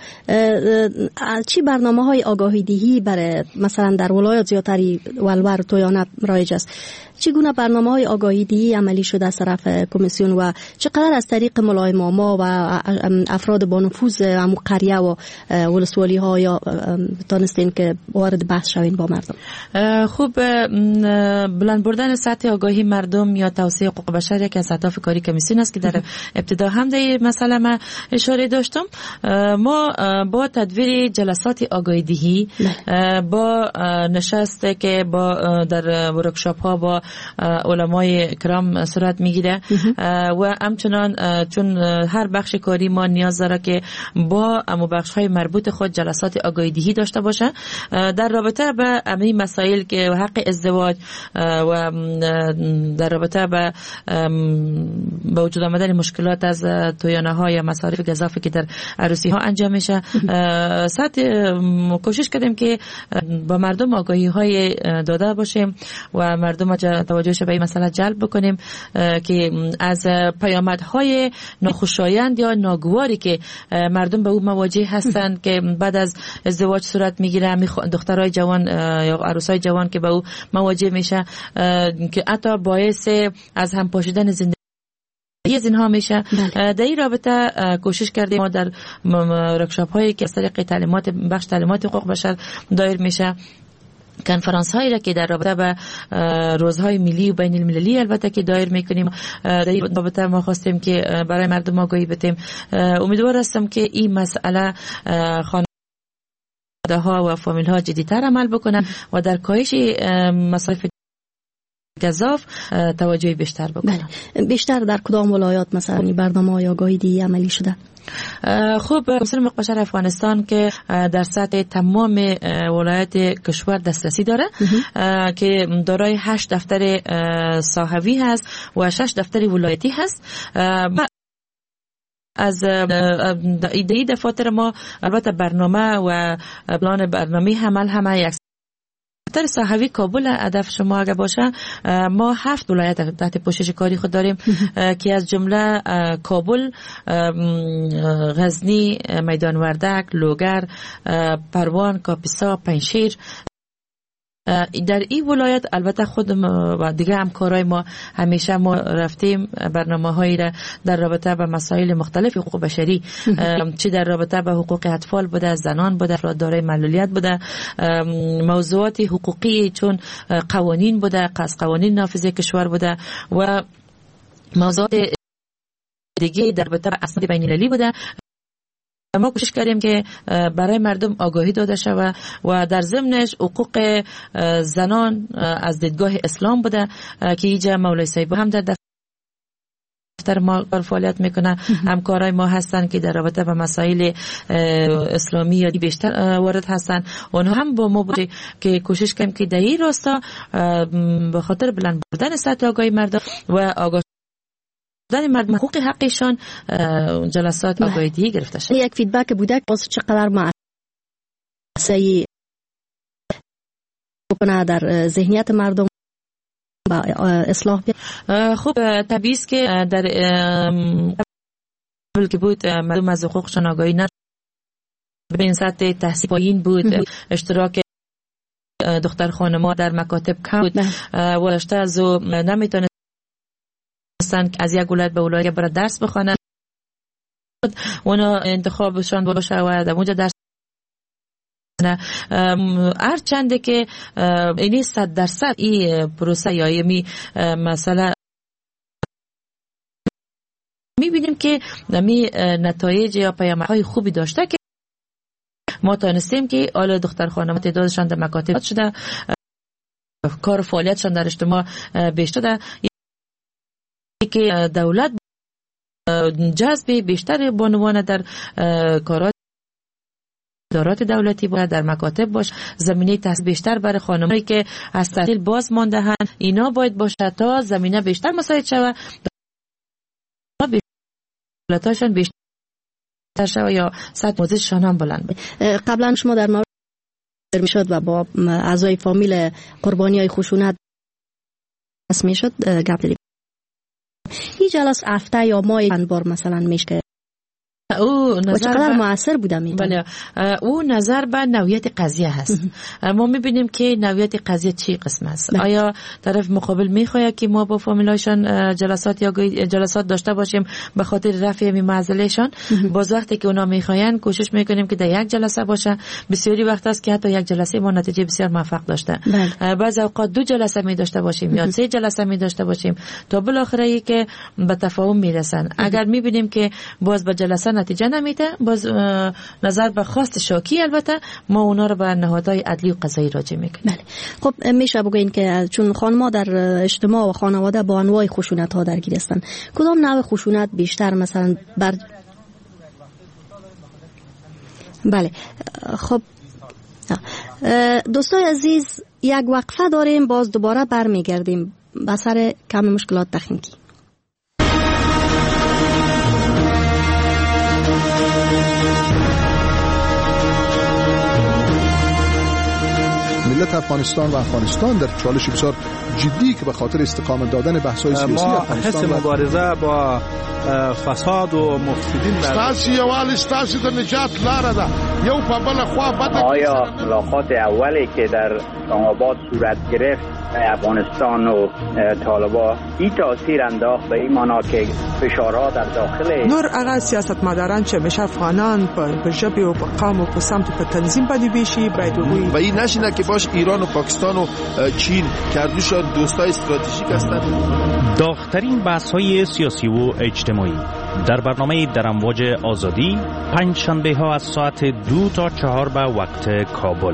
چی برنامه‌های آگاهی دهی برای مثلا در ولایات زیاتری ولور و تویانه رایج است؟ چگونه برنامه‌های آگاهی دهی عملی شده از طرف کمیسیون و چقدر از طریق ملای ماما و افراد با نفوذ همون قریه و ولسوالی ها یا دانستین که وارد بحث شوین با مردم؟ خوب، بلند بردن سطح آگاهی مردم یا توسعه حقوق بشر یکی از اهداف کاری کمیسیون است که در ابتدا هم در این مسئله ما اشاره داشتم. ما با تدویر جلسات آگاهی دهی با نشست که با در ورکشاپ ها با علمای کرام صورت میگیره و همچنان چون هر بخش کاری ما نیاز داره که با بخش های مربوط خود جلسات آگاهی دهی داشته باشه در رابطه به همین مسائل که حق ازدواج و در رابطه به وجود آمدن مشکلات از تویانه ها یا مصارف گزافی که در عروسی ها انجام میشه. کوشش کردیم که با مردم آگاهی های داده باشیم و مردم توجهش به این مسئله جلب بکنیم که از پیامدهای ناخوشایند یا ناگواری که مردم به او مواجه هستند که بعد از ازدواج صورت میگیره، دخترای جوان یا عروسای جوان که به او مواجه میشه که حتی باعث از هم پاشیدن زندگی از اینها میشه. در این رابطه کوشش کردیم ما در ورکشاپ هایی که از طریق بخش تعلیمات حقوق بشر دایر میشه، کنفرانس هایی را که در رابطه با روزهای ملی و بین المللی البته که دایر میکنیم در این رابطه ما خواستیم که برای مردم آگاهی بدیم. امیدوار هستم که این مسئله خانواده ها و فامیل ها جدی‌تر عمل بکنن و در کاهش مصارف گزاف توجه بیشتر بکنن. بیشتر در کدام ولایات مثلا برنامه‌های آگاهی دهی عملی شده؟ خوب، کمیسیون حقوق بشر افغانستان که در سطح تمام ولایات کشور دسترسی داره که دارای 8 دفتر ساحوی هست و 6 دفتر ولایتی هست. از ایده دفاتر ما البته برنامه و پلان برنامه عمل همه یک دفتر ساحوی کابل هدف شما اگه باشه، ما 7 ولایت تحت پوشش کاری خود داریم که از جمله کابل، غزنی، میدان وردک، لوگر، پروان، کاپیسا، پنجشیر. در این ولایت البته خود و دیگه همکارای ما همیشه ما رفتیم برنامه‌هایی را در رابطه با مسائل مختلف حقوق بشری، چه در رابطه با حقوق اطفال بوده، زنان بوده، افراد دارای معلولیت بوده، موضوعات حقوقی چون قوانین بوده، قوانین نافذه کشور بوده و موضوعات دیگه در رابطه با اسناد بین‌المللی بوده. ما کوشش کردیم که برای مردم آگاهی داده شود و در ضمنش حقوق زنان از دیدگاه اسلام بوده که اینجا مولای صاحب هم در دفتر ما فعالیت میکنه. همکارای ما هستن که در رابطه با مسائل اسلامی یا بیشتر وارد هستن. اونها هم با ما بوده که کوشش کردیم که در این راستا به خاطر بلند بردن سطح آگاهی مردم و آگاه دادن مردم حقوق حقشان جلسات آگاهی دیگه گرفته شد. یک فیدبک بوده که چقدر مؤثری بکنه در ذهنیت مردم با اصلاح بیاد. خب طبیعی است که در قبل که بود مردم از حقوقشان آگاهی نداشتند. به این سطح تحصیل پایین بود، اشتراک دختر خانم‌ها در مکاتب کم بود و رشته از نمیتونه از یک ولایت به ولایت برای درس بخوانند. اونا انتخابشان باشه و در اونجا درس هر چنده که اینی 100% این پروسه یا این مسئله میبینیم که می نتایج یا پیامدهای خوبی داشته که ما تانستیم که حالا دختر خانم تعدادشان در مکاتب شده، کار فعالیتشان در اجتماع بیشتر که دولت جذب بیشتر بانوان در کارات ادارات دولتی باید در مکاتب باشه، زمینه تحصیل بیشتر برای خانمایی که از تحصیل باز مانده هن اینا باید باشه تا زمینه بیشتر مساعد شود، دولتاشان بیشتر شود یا سطح موضوعشان هم بلند بود. قبلا شما در مورد میشد و با اعضای فامیل قربانی های خشونت میشد گپ زدید. این جلسه هفته یا ماه چند بار مثلا میشه او نظر چقدر مؤثر بوده بله او نظر به نوعیت قضیه هست. ما میبینیم که نوعیت قضیه چی قسم است. آیا طرف مقابل میخواد که ما با فامیلایشان جلسات یا جلسات داشته باشیم به خاطر رفع معضلهشان؟ باز وقتی که اونا میخواین کوشش میکنیم که در یک جلسه باشه. بسیاری وقت است که حتی یک جلسه ما نتیجه بسیار موفق داشته. بعضی اوقات 2 جلسه می داشته باشیم یا 3 جلسه می داشته باشیم تا بالاخره ای که به تفاهم میرسن. اگر میبینیم که باز به جلسه نتیجه نمیده، باز نظر به خواست شاکی البته ما اونا رو به نهادهای عدلی و قضایی راجع میکنیم. بله. خب میشه بگوین که چون خانم‌ها در اجتماع و خانواده با انواع خشونت ها درگیر هستند، کدام نوع خشونت بیشتر مثلا بر بله خب دوستای عزیز یک وقفه داریم، باز دوباره برمیگردیم به سر کم مشکلات تکنیکی. ملت افغانستان و افغانستان در چالش بسیار جدی که به خاطر استقامت دادن بحث‌های سیاسی افغانستان ما مبارزه با فساد و مفسدین ستاسي یوال ستاسي د نجات لاره ده یو په بل خوا بده. آیا ملاقات اولی که در اسلام‌آباد صورت گرفت افغانستان و طالبان این تاثیر انداخت به این معنا که فشارها در داخل نور هغه سیاستمداران چې همیشه افغانان په ژبې او په قوم او په سمت په تنظیم باندې بیشي باید و این نشینه که باش ایران و پاکستان و چین کردوش دوستای استراتژیک هستند. داغ‌ترین بحث‌های سیاسی و اجتماعی در برنامه در امواج آزادی پنج شنبه ها از ساعت 2 تا 4 به وقت کابل.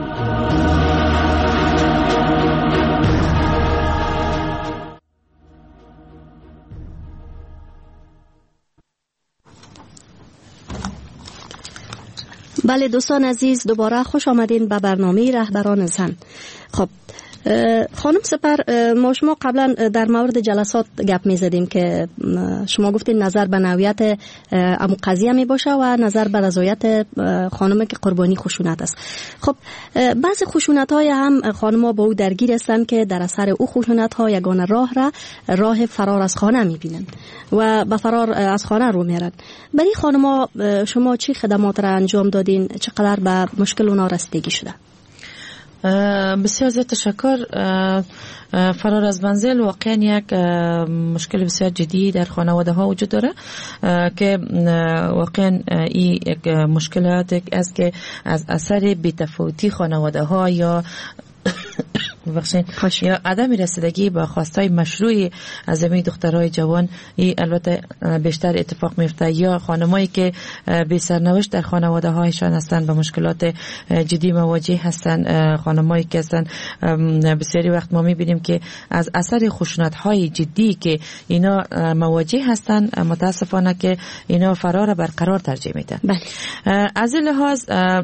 بله دوستان عزیز، دوباره خوش آمدین به برنامه رهبران زن. خب خانم سپر، ما شما قبلا در مورد جلسات گپ می زدیم که شما گفتین نظر به نوعیت امو قضیه می باشه و نظر به رضایت خانم که قربانی خشونت است. خب بعضی خشونت های هم خانم ها با او درگیر هستند که در اثر او خشونت ها یگانه راه فرار از خانه می بینن و به فرار از خانه رو میرن. برای خانم ها شما چی خدمات را انجام دادین؟ چقدر به مشکل اونا رسیدگی شده؟ بسیار زیاد تشکر. فرار از منزل واقعا یک مشکل بسیار جدی در خانواده ها وجود داره که واقعا این یک مشکلات است که از اثر بی‌تفاوتی خانواده ها یا یا عدم رسیدگی به خواستای مشروع از همین دخترای جوان، این البته بیشتر اتفاق میفته. یا خانمایی که بی سرنوشت در خانواده هایشان هستن، به مشکلات جدی مواجه هستن، خانمایی که هستن بسیاری وقت ما میبینیم که از اثر خشونت های جدی که اینا مواجه هستن، متاسفانه که اینا فرار برقرار ترجیح میدن. از این لحاظ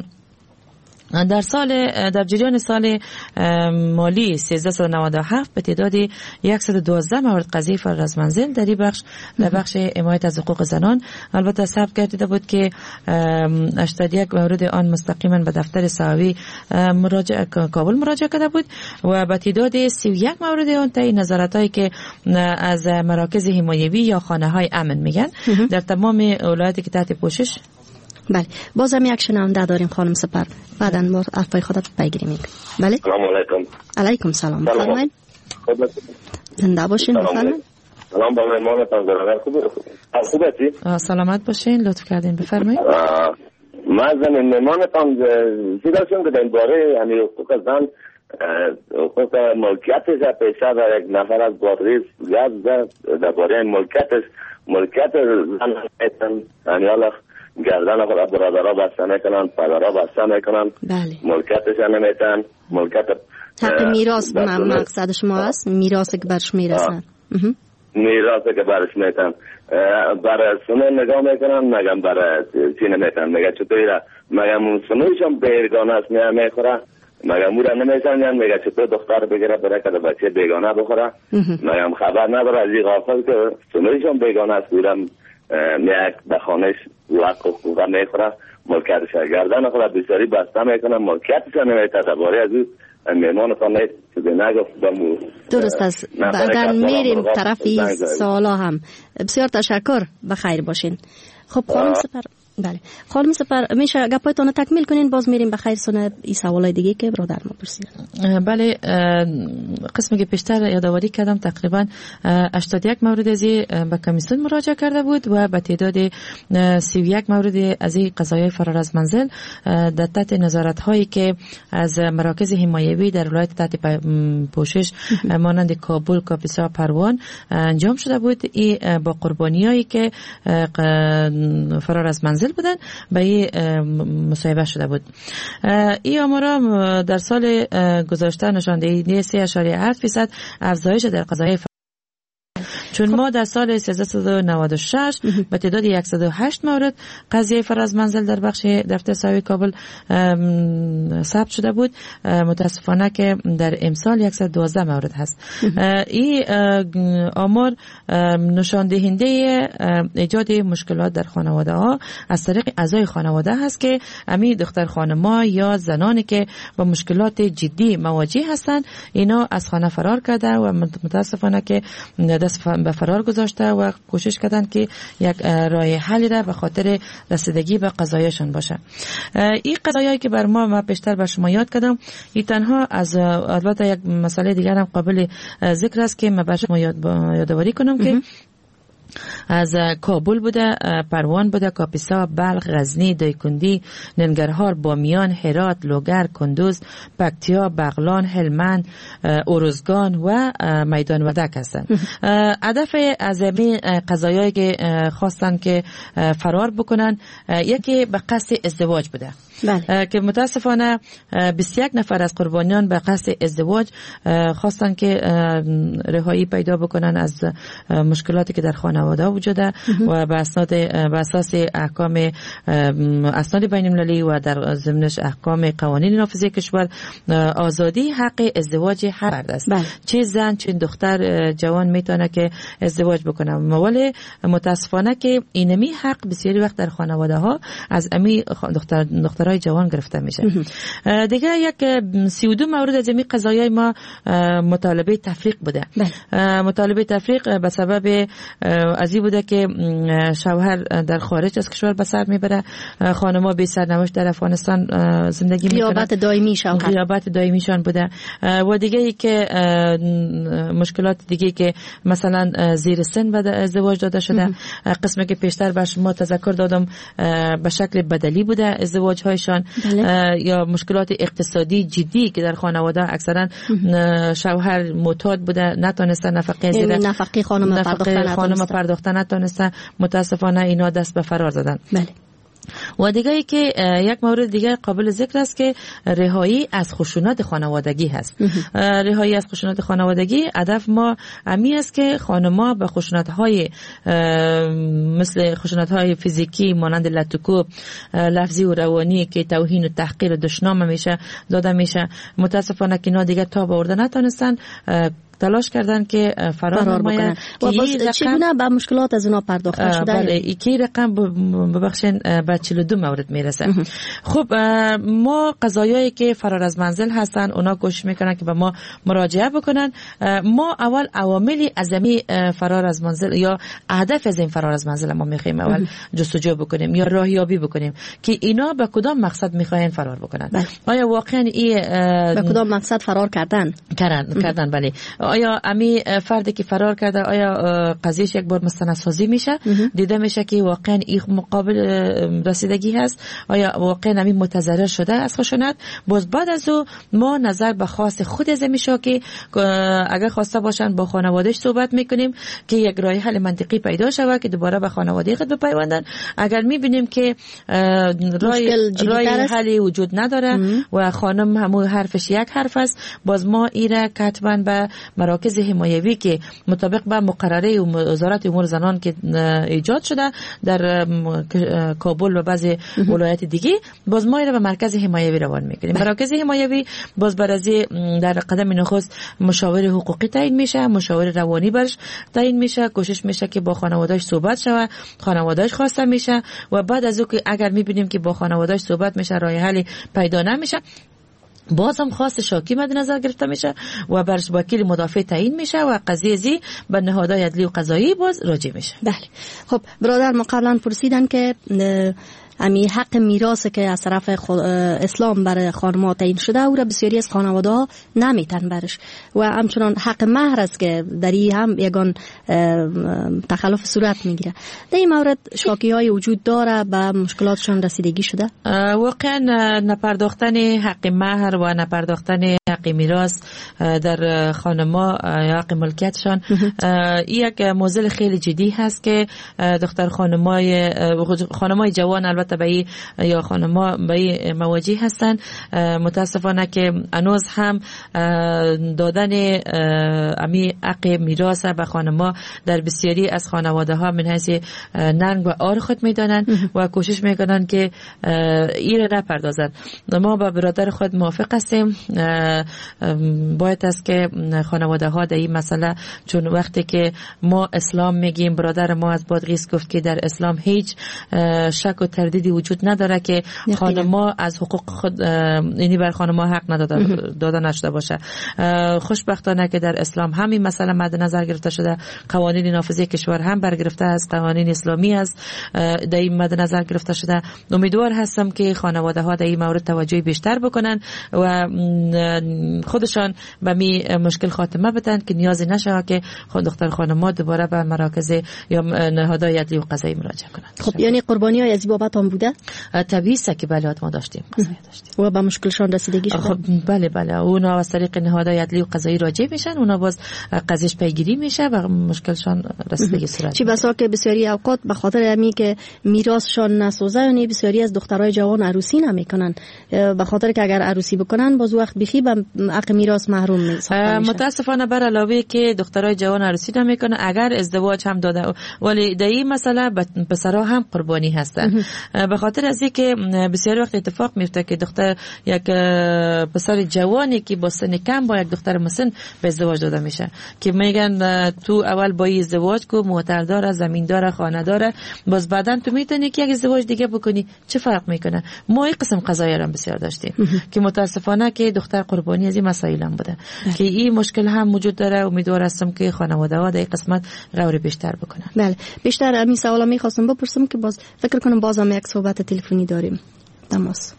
در جریان سال مالی 1397 به تعداد 112 مورد قضیه فرار از منزل در این بخش حمایت از حقوق زنان البته ثبت گردیده بود که 81 مورد آن مستقیما به دفتر ساوی کابل مراجعه کرده بود و به تعداد 31 مورد آن طی نظارتایی که از مراکز حمایوی یا خانه های امن میگن در تمام ولایاتی که تحت پوشش. بله، باز هم یک شنونده داریم خانم سپر، بعداً ما حرفای خودت بگیریم. بله، سلام علیکم. علیکم سلام. بفرمایید. زنده باشین. بفرمایید. سلام، با مهمانتان دارم. خوبه؟ سلامت باشین، لطف کردین، بفرمایید. من زمین مهمانتان دیداشون که در باره یعنی حقوق زن، حقوق ملکیتش پیشه در یک نفر از بارریز گفت در باره ملکیت زن یعنی حالا گردن خود برادرها بسته میکنن، پدرها بسته میکنن، ملکیتش نمیتن، ملکیت حق میراث مقصد شما است، میراثی که برش میرسن، میراثی که برش میتن برای سنه نگاه میکنن، مگم برای چی نمیتن، میگه چطوری را مگم اون سنویشم بیگانه است میخوره، مگم اون را نمیزنن، میگه چطور دختر بگیره برای که بچه بیگانه بخوره، مگم خبر نداره از این غافل که سنویشم بیگانه است بودم میک به خانهش وقت خوبه میخوره، ملکیتش گردن خود بسیاری بسته میکنه، ملکیتش نمیتن. درباره از این میمان خانه چیزی نگفتم. درست است. بعدا میریم طرفی سوالا هم. بسیار تشکر، بخیر باشین. خب خانم سپر، بله خانم سپر میشه گپایتون تکمیل کنین، باز میریم بخیر سونه این سوالای دیگه که برادر ما پرسید. بله، قسمی که پیشتر یادآوری کردم تقریبا 81 مورد از به کمیسیون مراجعه کرده بود و به تعداد 31 مورد از قضایای فرار از منزل در تحت نظارت هایی که از مراکز حمایوی در ولایت تحت پوشش مانند کابل، کاپیسا، پروان انجام شده بود. این با قربانیایی که فرار از منزل بودن به این مصاحبه شده بود. این آمارا در سال گذشته نشان دهنده 3.8% افزایش در قضایای چون ما در سال 1396 به تعداد 108 مورد قضیه فرار از منزل در بخش دفتر ساوی کابل ثبت شده بود، متاسفانه که در امسال 112 مورد هست. این آمار نشان دهنده ایجاد مشکلات در خانواده ها از طریق اعضای خانواده هست که امی دختر خانما یا زنانی که با مشکلات جدی مواجه هستند اینا از خانه فرار کرده و متاسفانه که دست به فرار گذاشته و کوشش کردن که یک راه حلی را به خاطر رسیدگی به قضایشان باشه. این قضایایی که بر ما پیشتر به شما یاد کردم این تنها از البته یک مسئله دیگر هم قابل ذکر است که من به شما یادآوری کنم که از کابل بوده، پروان بوده، کاپیسا، بلخ، غزنی، دایکندی، ننگرهار، بامیان، هرات، لوگر، کندوز، پکتیا، بغلان، هلمند، اروزگان و میدان وردک هستند. هدف از این قضایایی که خواستن که فرار بکنن یکی به قصد ازدواج بوده. که متاسفانه 21 نفر از قربانیان به قصد ازدواج خواستن که رهایی پیدا بکنن از مشکلاتی که در خانواده وجوده و به اساس احکام اسناد بین المللی و در ضمنش احکام قوانین نافذه کشور آزادی حق ازدواج هر فرد است. چه زن چه دختر جوان میتونه که ازدواج بکنه، ولی متاسفانه که اینمی حق بسیاری وقت در خانواده ها از امی دخترای جوان گرفته میشه. دیگه یک 32 مورد از این قضایای ما مطالبه تفریق بوده. مطالبه تفریق به سبب از این بوده که شوهر در خارج از کشور به سر میبره، خانم‌ها بی سرنوشت در افغانستان زندگی میکنن، غیابت دائمی شوهر، غیابت دائمیشان بوده. و دیگه ای که مشکلات دیگه که مثلا زیر سن به ازدواج داده شده، قسمی که پیشتر به شما تذکر دادم به شکل بدلی بوده ازدواج های هایشان یا مشکلات اقتصادی جدی که در خانواده اکثرا شوهر معتاد بوده نتونسته نفقه خانم پرداخته نتونسته، متاسفانه اینا دست به فرار زدن. بله. و دیگه که یک مورد دیگه قابل ذکر است که رهایی از خشونت خانوادگی هست. رهایی از خشونت خانوادگی هدف ما امی است که خانم‌ها به خشونت‌های مثل خشونت‌های فیزیکی مانند لطکوب، لفظی و روانی که توهین و تحقیر و دشنام میشه داده میشه، متاسفانه که اینا دیگه تا برده نتونستن، تلاش کردن که فرار بکنن. چگونه به مشکلات از اونا پرداخته شده؟ بله، این رقم ببخشین به 42 مورد میرسه. خب ما قضایایی که فرار از منزل هستن اونا کوشش میکنن که به ما مراجعه بکنن. ما اول عواملی از این فرار از منزل یا هدف از این فرار از منزل ما میخوایم اول جستجو بکنیم یا راهیابی بکنیم که اینا به کدام مقصد میخواین فرار بکنن. آیا واقعا این به کدام مقصد فرار کردن؟ بله. آیا امی فردی که فرار کرده آیا قضیهش یک بار مستندسازی میشه؟ دیده میشه که واقعا این مقابل رسیدگی هست؟ آیا واقعا امی متضرر شده از خشونت؟ باز بعد از او ما نظر به خاص خود از میشه که اگر خواسته باشن با خانوادهش صحبت میکنیم که یک راه حل منطقی پیدا شود که دوباره به خانواده خود بپیوندن. اگر میبینیم که راه حلی وجود نداره و خانم همون حرفش یک حرف است، باز ما ایره کتبا به مراکز حمایوی که مطابق به مقرره وزارت امور زنان که ایجاد شده در کابل و بعضی ولایت دیگه، باز ما ایره به مرکز حمایوی روان میکنیم. مراکز حمایوی باز برای در قدم نخست مشاور حقوقی تعیین میشه، مشاور روانی برش تعیین میشه، کوشش میشه که با خانواده‌اش صحبت شود، خانواده‌اش خواسته میشه و بعد از او که اگر میبینیم که با خانواده‌اش صحبت میشه راه حلی پیدا نمیشه، باز هم خواست شاکی مد نظر گرفته میشه و برش وکیل مدافع تعیین میشه و قضیه زی به نهادهای عدلی و قضایی باز راجع میشه. بله. خب برادر ما قبلا پرسیدن که امی حق میراث که از طرف اسلام برای خانم‌ها تعیین شده او را بسیاری از خانواده‌ها نمیتن برش و همچنان حق مهر است که در این هم یگان تخلف صورت میگیره. در این مورد شاکی‌های وجود داره، به مشکلاتشان رسیدگی شده؟ واقعا نپرداختن حق مهر و نپرداختن حق میراث در خانم‌ها یا حق ملکیتشان یک موضوع خیلی جدی هست که دختر خانم‌های جوان البته به یا خانم‌ها به مواجه هستن. متاسفانه که هنوز هم دادن امی حق میراث به خانم‌ها در بسیاری از خانواده‌ها من حیث ننگ و عار خود میدانند و کوشش میکنن که این را نپردازند. ما با برادر خود موافق هستیم، باید است که خانواده‌ها در این مسئله، چون وقتی که ما اسلام میگیم، برادر ما از بادغیس گفت که در اسلام هیچ شک و تردیدی وجود نداره که خانم‌ها از حقوق خود یعنی بر خانم‌ها حق داده نشده باشه. خوشبختانه که در اسلام همین مسئله مد نظر گرفته شده، قوانین نافذه کشور هم برگرفته است، قوانین اسلامی است در این مد نظر گرفته شده. امیدوار هستم که خانواده‌ها در این مورد توجه بیشتر بکنن و خودشان به می مشکل خاتمه بدن که نیازی نشه که دختر خانم‌ها دوباره به مراکز یا نهادهای عدلی و قضایی مراجعه کنند. خب یعنی قربانی‌های از بابت هم بوده؟ طبیعی است که بله ما داشتیم. و به مشکلشان رسیدگی شده؟ خب بله اونا از طریق نهادهای عدلی و قضایی راجع میشن، اونا باز قضیهش پیگیری میشه و مشکلشان رسیدگی صورت. چی بسا که بسیاری اوقات به خاطر همین که میراثشان نسوزه، یعنی بسیاری از دخترای جوان عروسی نمیکنن به خاطر که اگر عروسی بکنن باز وقت بخی به حق میراث محروم میشن. متاسفانه بر علاوه که دخترای جوان عروسی نمیکنن، اگر ازدواج هم داده ولی در این مسئله پسرها هم قربانی هستن. به خاطر از اینکه بسیار وقت اتفاق میفته که دختر یک پسر جوانی که با سن کم با یک دختر مسن به ازدواج داده میشه که میگن تو اول با این ازدواج کو موتر داره، زمین داره، خانه داره، باز بعدن تو میتونی که یک ازدواج دیگه بکنی، چه فرق میکنه؟ ما این قسم قضایا هم بسیار داشتیم که متاسفانه که دختر قربانی از این مسائل هم بوده که این مشکل هم وجود داره. امیدوار هستم که خانواده‌ها در این قسمت غور بیشتر بکنن. بله بیشتر همین سوالا میخواستم بپرسم که باز فکر کنم بازم یک صحبت تلفنی داریم. تماس.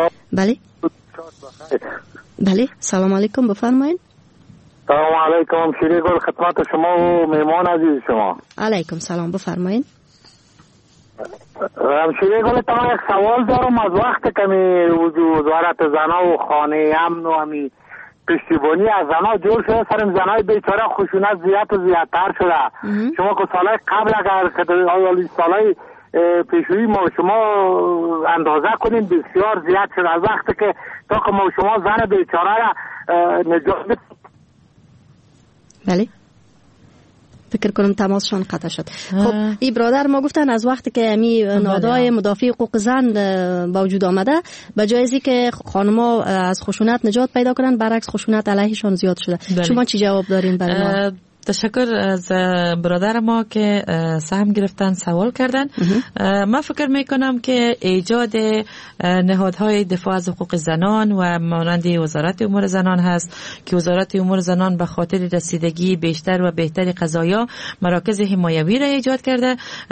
بله سلام علیکم، بفرمایید. سلام علیکم شیرگل، خدمت شما و مهمان عزیز شما. علیکم سلام، بفرمایید. همشیره گل تا یک سوال دارم. از وقت که وزارت زنا و خانه امن و همی پشتیبانی از زنا جور شده، سر زنای بیچاره خشونت زیاد و زیادتر شده. شما که سالهای قبل اگر سالهای پیشوی ما شما اندازه کنیم بسیار زیاد شده. از وقتی که تا که ما شما زن بیچاره را نجات بدیم. بله فکر کنم تماسشان قطع شد. خب این برادر ما گفتن از وقتی که امی نهادهای مدافع حقوق زن با وجود آمده، به جای از اینکه خانم‌ها از خشونت نجات پیدا کنن، برعکس خشونت علیهشان زیاد شده. شما چی جواب دارین برای ما؟ تشکر از برادر ما که سهم گرفتن سوال کردن. من فکر میکنم که ایجاد نهادهای دفاع از حقوق زنان و مانند وزارت امور زنان هست که وزارت امور زنان به خاطر رسیدگی بیشتر و بهتر قضایا مراکز حمایوی را ایجاد کرده.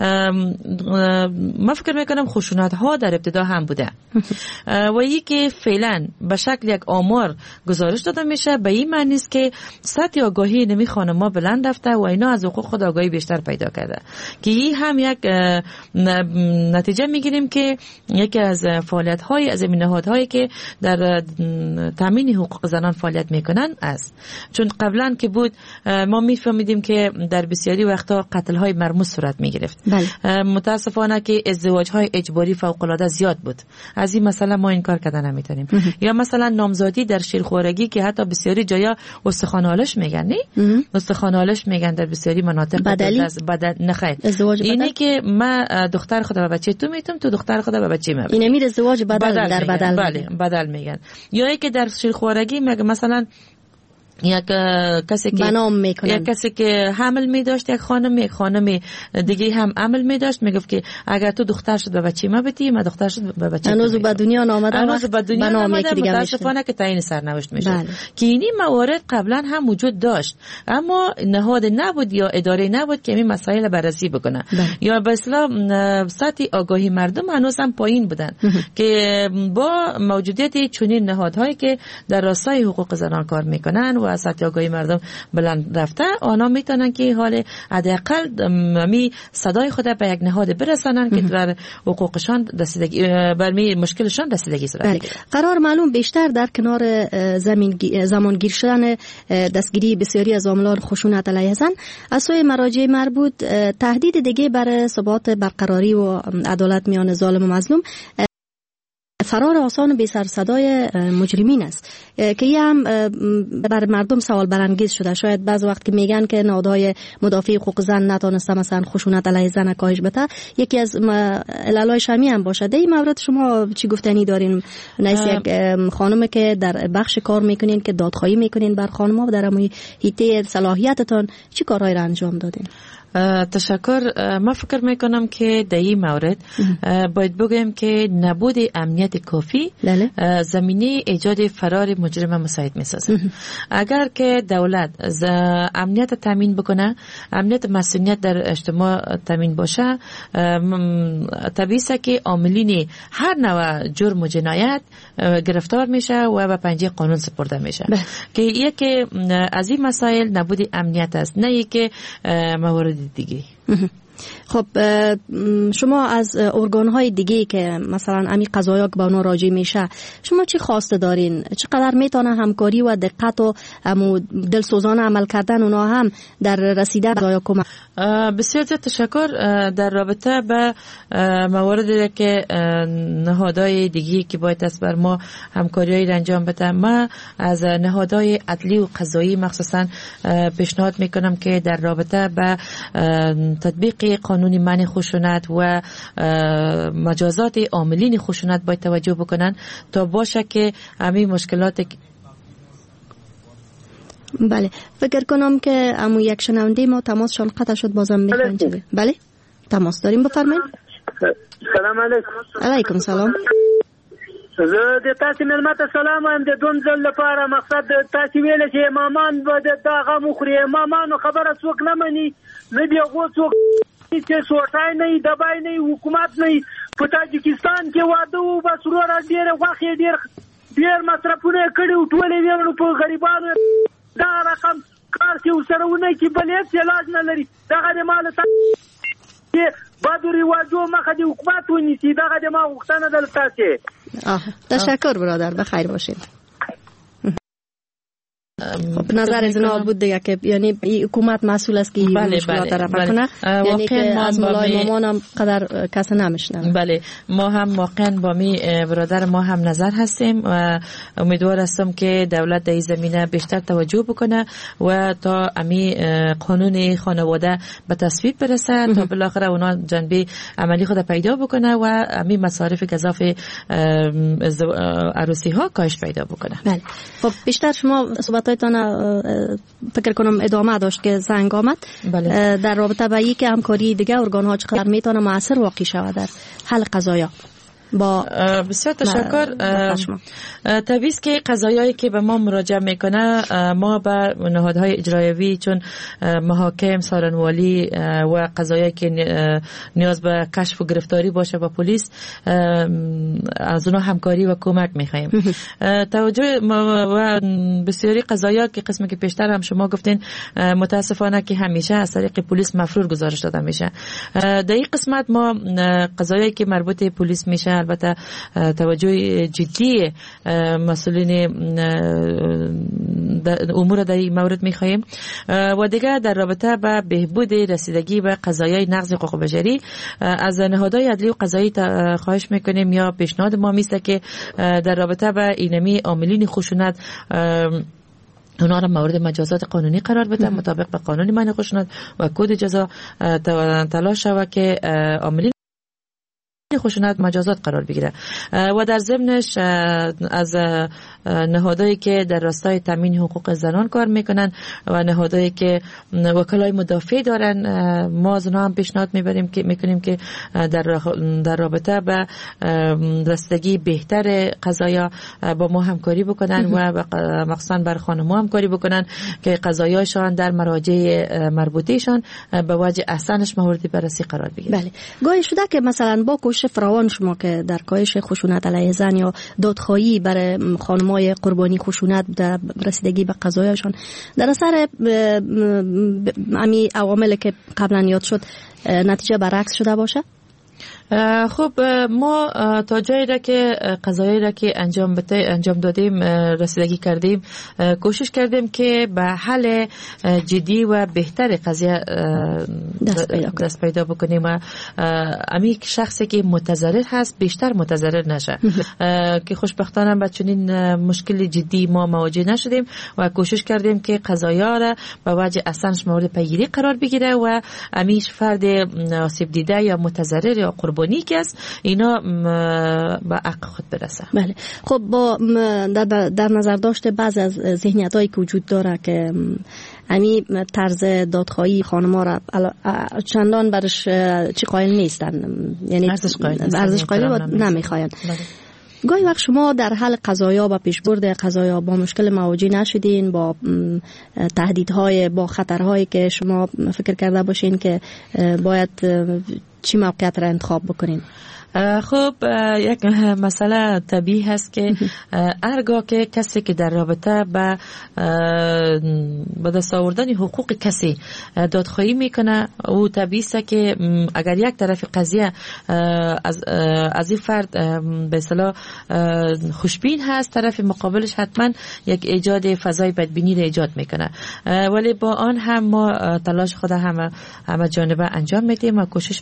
من فکر میکنم خشونت ها در ابتدا هم بوده و یکی فعلا به شکل یک آمار گزارش داده میشه، به این معنی است که سطح آگاهی نمی خانم‌ها بلند رفته و اینا از حقوق خود آگاهی بیشتر پیدا کرده که این هم یک نتیجه میگیریم که یکی از فعالیت‌های از این نهادهایی که در تامین حقوق زنان فعالیت میکنن است. چون قبلا که بود ما میفهمیدیم که در بسیاری وقتا قتل‌های مرموز صورت میگرفت. متاسفانه که ازدواج‌های اجباری فوق‌العاده زیاد بود. از این مسئله ما انکار کردن نمیتونیم. یا مثلا نامزادی در شیرخوارگی که حتی بسیاری جایا استخوان‌هالش میگن، نه استخوان‌هالش میگن در بسیاری مناطق بدل نخیر. اینه که من دختر خود به بچه تو میتم، تو دختر خود به بچه من. اینه میره ازدواج بدل در بدل. بله بدل میگن. یا اینکه در شیرخوارگی مثلا یک کسی که یک کسی که حمل می داشت، یک خانم دیگه هم حمل می داشت، میگفت که اگر تو دختر شد به بچه ما بدی، من دختر شد به بچه هنوز به دنیا نامده، متاسفانه که تعیین سرنوشت میشه. که اینی موارد قبلا هم وجود داشت اما نهاد نبود یا اداره نبود که این مسائل بررسی بکنه. یا به اصطلاح سطح آگاهی مردم هنوز هم پایین بودن که با موجودیت چنین نهادهایی که در راستای حقوق زنان کار میکنن و سطح آگاهی مردم بلند رفته، آنها میتونن که حال حداقل می صدای خود به یک نهاد برسانن که در حقوقشان رسیدگی برمی مشکلشان رسیدگی صورت. قرار معلوم بیشتر در کنار زمانگیر شدن دستگیری بسیاری از عاملان خشونت علیه زن از سوی مراجع مربوط، تهدید دیگه بر ثبات برقراری و عدالت میان ظالم و مظلوم فرار آسان و بی سر صدای مجرمین است که یه هم بر مردم سوال برانگیز شده. شاید بعض وقت که میگن که نهادهای مدافع حقوق زن نتونسته مثلا خشونت علیه زن کاهش بده، یکی از عللایش همین هم باشه. در این مورد شما چی گفتنی دارین؟ نیست یک خانم که در بخش کار میکنین که دادخواهی میکنین بر خانم‌ها، در همون حیطه صلاحیتتان چی کارهایی را انجام دادین؟ تشکر. من فکر میکنم که در این مورد باید بگویم که نبود امنیت کافی زمینه ایجاد فرار مجرم مساعد میسازه. اگر که دولت امنیت تامین بکنه، امنیت مسئولیت در اجتماع تامین باشه، طبیعی است که عاملین هر نوع جرم و جنایت گرفتار میشه و به پنجه قانون سپرده میشه. که یکی از این مسائل نبود امنیت است، نه یکی موارد دیگه. خب شما از ارگان‌های دیگه که مثلا امی قضایا که به اونا راجع میشه، شما چی خواسته دارین؟ چقدر میتونه همکاری و دقت و دلسوزانه عمل کردن اونا هم در رسیدن به قضایا کمک؟ بسیار زیاد تشکر. در رابطه به مواردی که نهادهای دیگه که باید از بر ما همکاری‌های انجام بده، ما از نهادهای عدلی و قضایی مخصوصا پیشنهاد میکنم که در رابطه به تطبیق قانون منع خشونت و مجازات عاملین خشونت باید توجه بکنن تا باشه که همین مشکلات. بله فکر کنم که امو یک شنونده ما تماسشان قطع شد، بازم میخواین. بله تماس داریم، بفرمایید. سلام علیکم. علیکم سلام. زه د تاسو ملمت سلام هم د دوم ځل لپاره مقصد تاسو ویل چې امامان به د دغه مخري امامانو خبره څوک نه مني، نه دی غو څوک چې سوټای نه دبای نه حکومت نه په تاجکستان کې واده او بس ورور ډیر واخې ډیر مصرفونه کړي ټولې ویلو په غریبانو دا رقم کار چې وسرهونه کې بلې علاج نه لري. دغه د مال که بعد رواجو مخدی حکومت و نیسی دغه ما غوښتنه ده تاسې. تشکر برادر، بخیر باشید. خب نظر جناب بود دیگه که یعنی حکومت مسئول است که این مشکلات را رفع کنه، یعنی که از مولای مامان هم قدر کس نمیشنه. بله، ما هم واقعا با می برادر ما هم نظر هستیم و امیدوار هستم که دولت در این زمینه بیشتر توجه بکنه و تا امی قانون خانواده به تصویب برسه تا بالاخره اونا جنبه عملی خود پیدا بکنه و امی مصارف گزاف عروسی ها کاهش پیدا بکنه. بله، خب بیشتر شما صحبتایتان فکر کنم ادامه داشت که زنگ آمد. بله. در رابطه با اینکه همکاری دیگه ارگان ها چقدر میتونه مؤثر واقع شود در حل قضایا. بسیار تشکر. طبیعی است که قضایایی که به ما مراجعه میکنه ما به نهادهای اجرایی چون محاکم، سارنوالی و قضایایی که نیاز به کشف و گرفتاری باشه با پلیس از اونها همکاری و کمک میخوایم. توجه و بسیاری قضایا که قسمی که پیشتر هم شما گفتین متاسفانه که همیشه از طریق پلیس مفرور گزارش داده میشه. در این قسمت ما قضایایی که مربوط پلیس میشه البته توجه جدی مسئولین امور در این مورد میخواهیم و دیگه در رابطه با بهبود رسیدگی به قضایای نقض حقوق بشری از نهادهای عدلی و قضایی خواهش میکنیم یا پیشنهاد ما میسته که در رابطه با اینمی عاملین خشونت اونا را مورد مجازات قانونی قرار بدن مطابق به قانون منع خشونت و کد جزا تلاش شود که عاملین خشونت مجازات قرار بگیره و در ضمنش از نهادهایی که در راستای تامین حقوق زنان کار میکنن و نهادهایی که وکلای مدافع دارن ما از اونها هم پیشنهاد میکنیم که در رابطه به رسیدگی بهتر قضایا با ما همکاری بکنن و مخصوصا بر خانم‌ها همکاری بکنن که قضایاشان در مراجع مربوطهشان به وجه احسنش مورد بررسی قرار بگیره. بله، گاهی شده که مثلا با کوشش فراوان شما که در کاهش خشونت علیه زن یا دادخواهی برای خانم‌های قربانی خشونت در رسیدگی به قضایاشان در اثر امی عواملی که قبلا یاد شد نتیجه برعکس شده باشه؟ خب ما تا جایی را که قضایی را که انجام دادیم رسیدگی کردیم کوشش کردیم که به حل جدی و بهتر قضیه دست پیدا بکنیم و امی شخصی که متضرر هست بیشتر متضرر نشه که خوشبختانه با چنین مشکل جدی ما مواجه نشدیم و کوشش کردیم که قضایا را به وجه اصلاش مورد پیگیری قرار بگیره و امیش فرد آسیب دیده یا متضرر یا قربانی که است اینا به حق خود برسه. بله، خب با در نظر داشته بعض از ذهنیت‌هایی که وجود داره که امی طرز دادخواهی خانم‌ها را چندان برش چی قائل نیستن، یعنی ارزش قائل نمیخواین. گاهی وقت شما در حل قضایا و پیشبرد قضایا با مشکل مواجه نشدین، با تهدیدهای، با خطرهایی که شما فکر کرده باشین که باید چی موقعیت را انتخاب بکنین؟ خب یک مسئله طبیعی هست که هرگاه که کسی که در رابطه با دست آوردن حقوق کسی دادخواهی میکنه او طبیعی است که اگر یک طرف قضیه از این فرد به اصطلاح خوشبین هست طرف مقابلش حتما یک ایجاد فضای بدبینی را ایجاد میکنه ولی با آن هم ما تلاش خود همه جانبه انجام میدیم و کوشش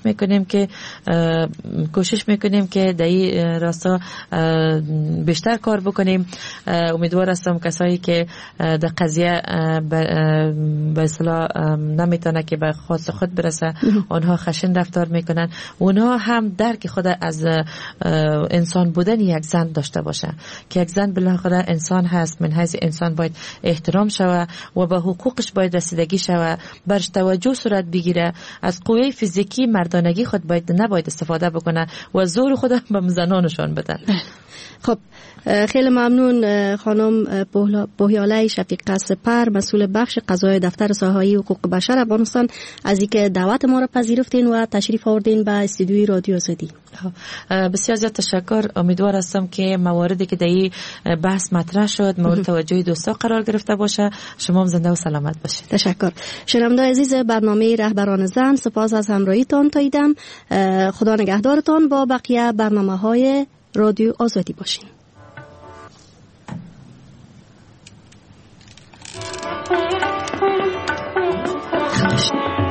میکنیم که در این راستا بیشتر کار بکنیم. امیدوار هستم کسایی که در قضیه به اصطلاح نمیتونه که به خود برسه آنها خشن رفتار میکنن، اونها هم درک خود از انسان بودن یک زن داشته باشه که یک زن بالاخره انسان هست، من حیث انسان باید احترام شوه و به حقوقش باید رسیدگی شوه، برش توجه صورت بگیره، از قوه فیزیکی مردانگی خود نباید استفاده بکنه و زور خود به زنانشان بدن. خب خیلی ممنون خانم بوهیاله شفیقه سپر، مسئول بخش قضای دفتر ساحه‌ای حقوق بشر افغانستان، از اینکه دعوت ما را پذیرفتین و تشریف آوردین به استودیوی رادیو آزادی. بسیار زیاد تشکر. امیدوار هستم که مواردی که در این بحث مطرح شد مورد توجه دوستا قرار گرفته باشه. شما هم زنده و سلامت باشید. تشکر. شنونده عزیز برنامه رهبران زن، سپاس از همراهیتان تا ایدم. خدا نگهدارتان. با بقیه برنامه‌های رادیو آزادی باشین. خداشت.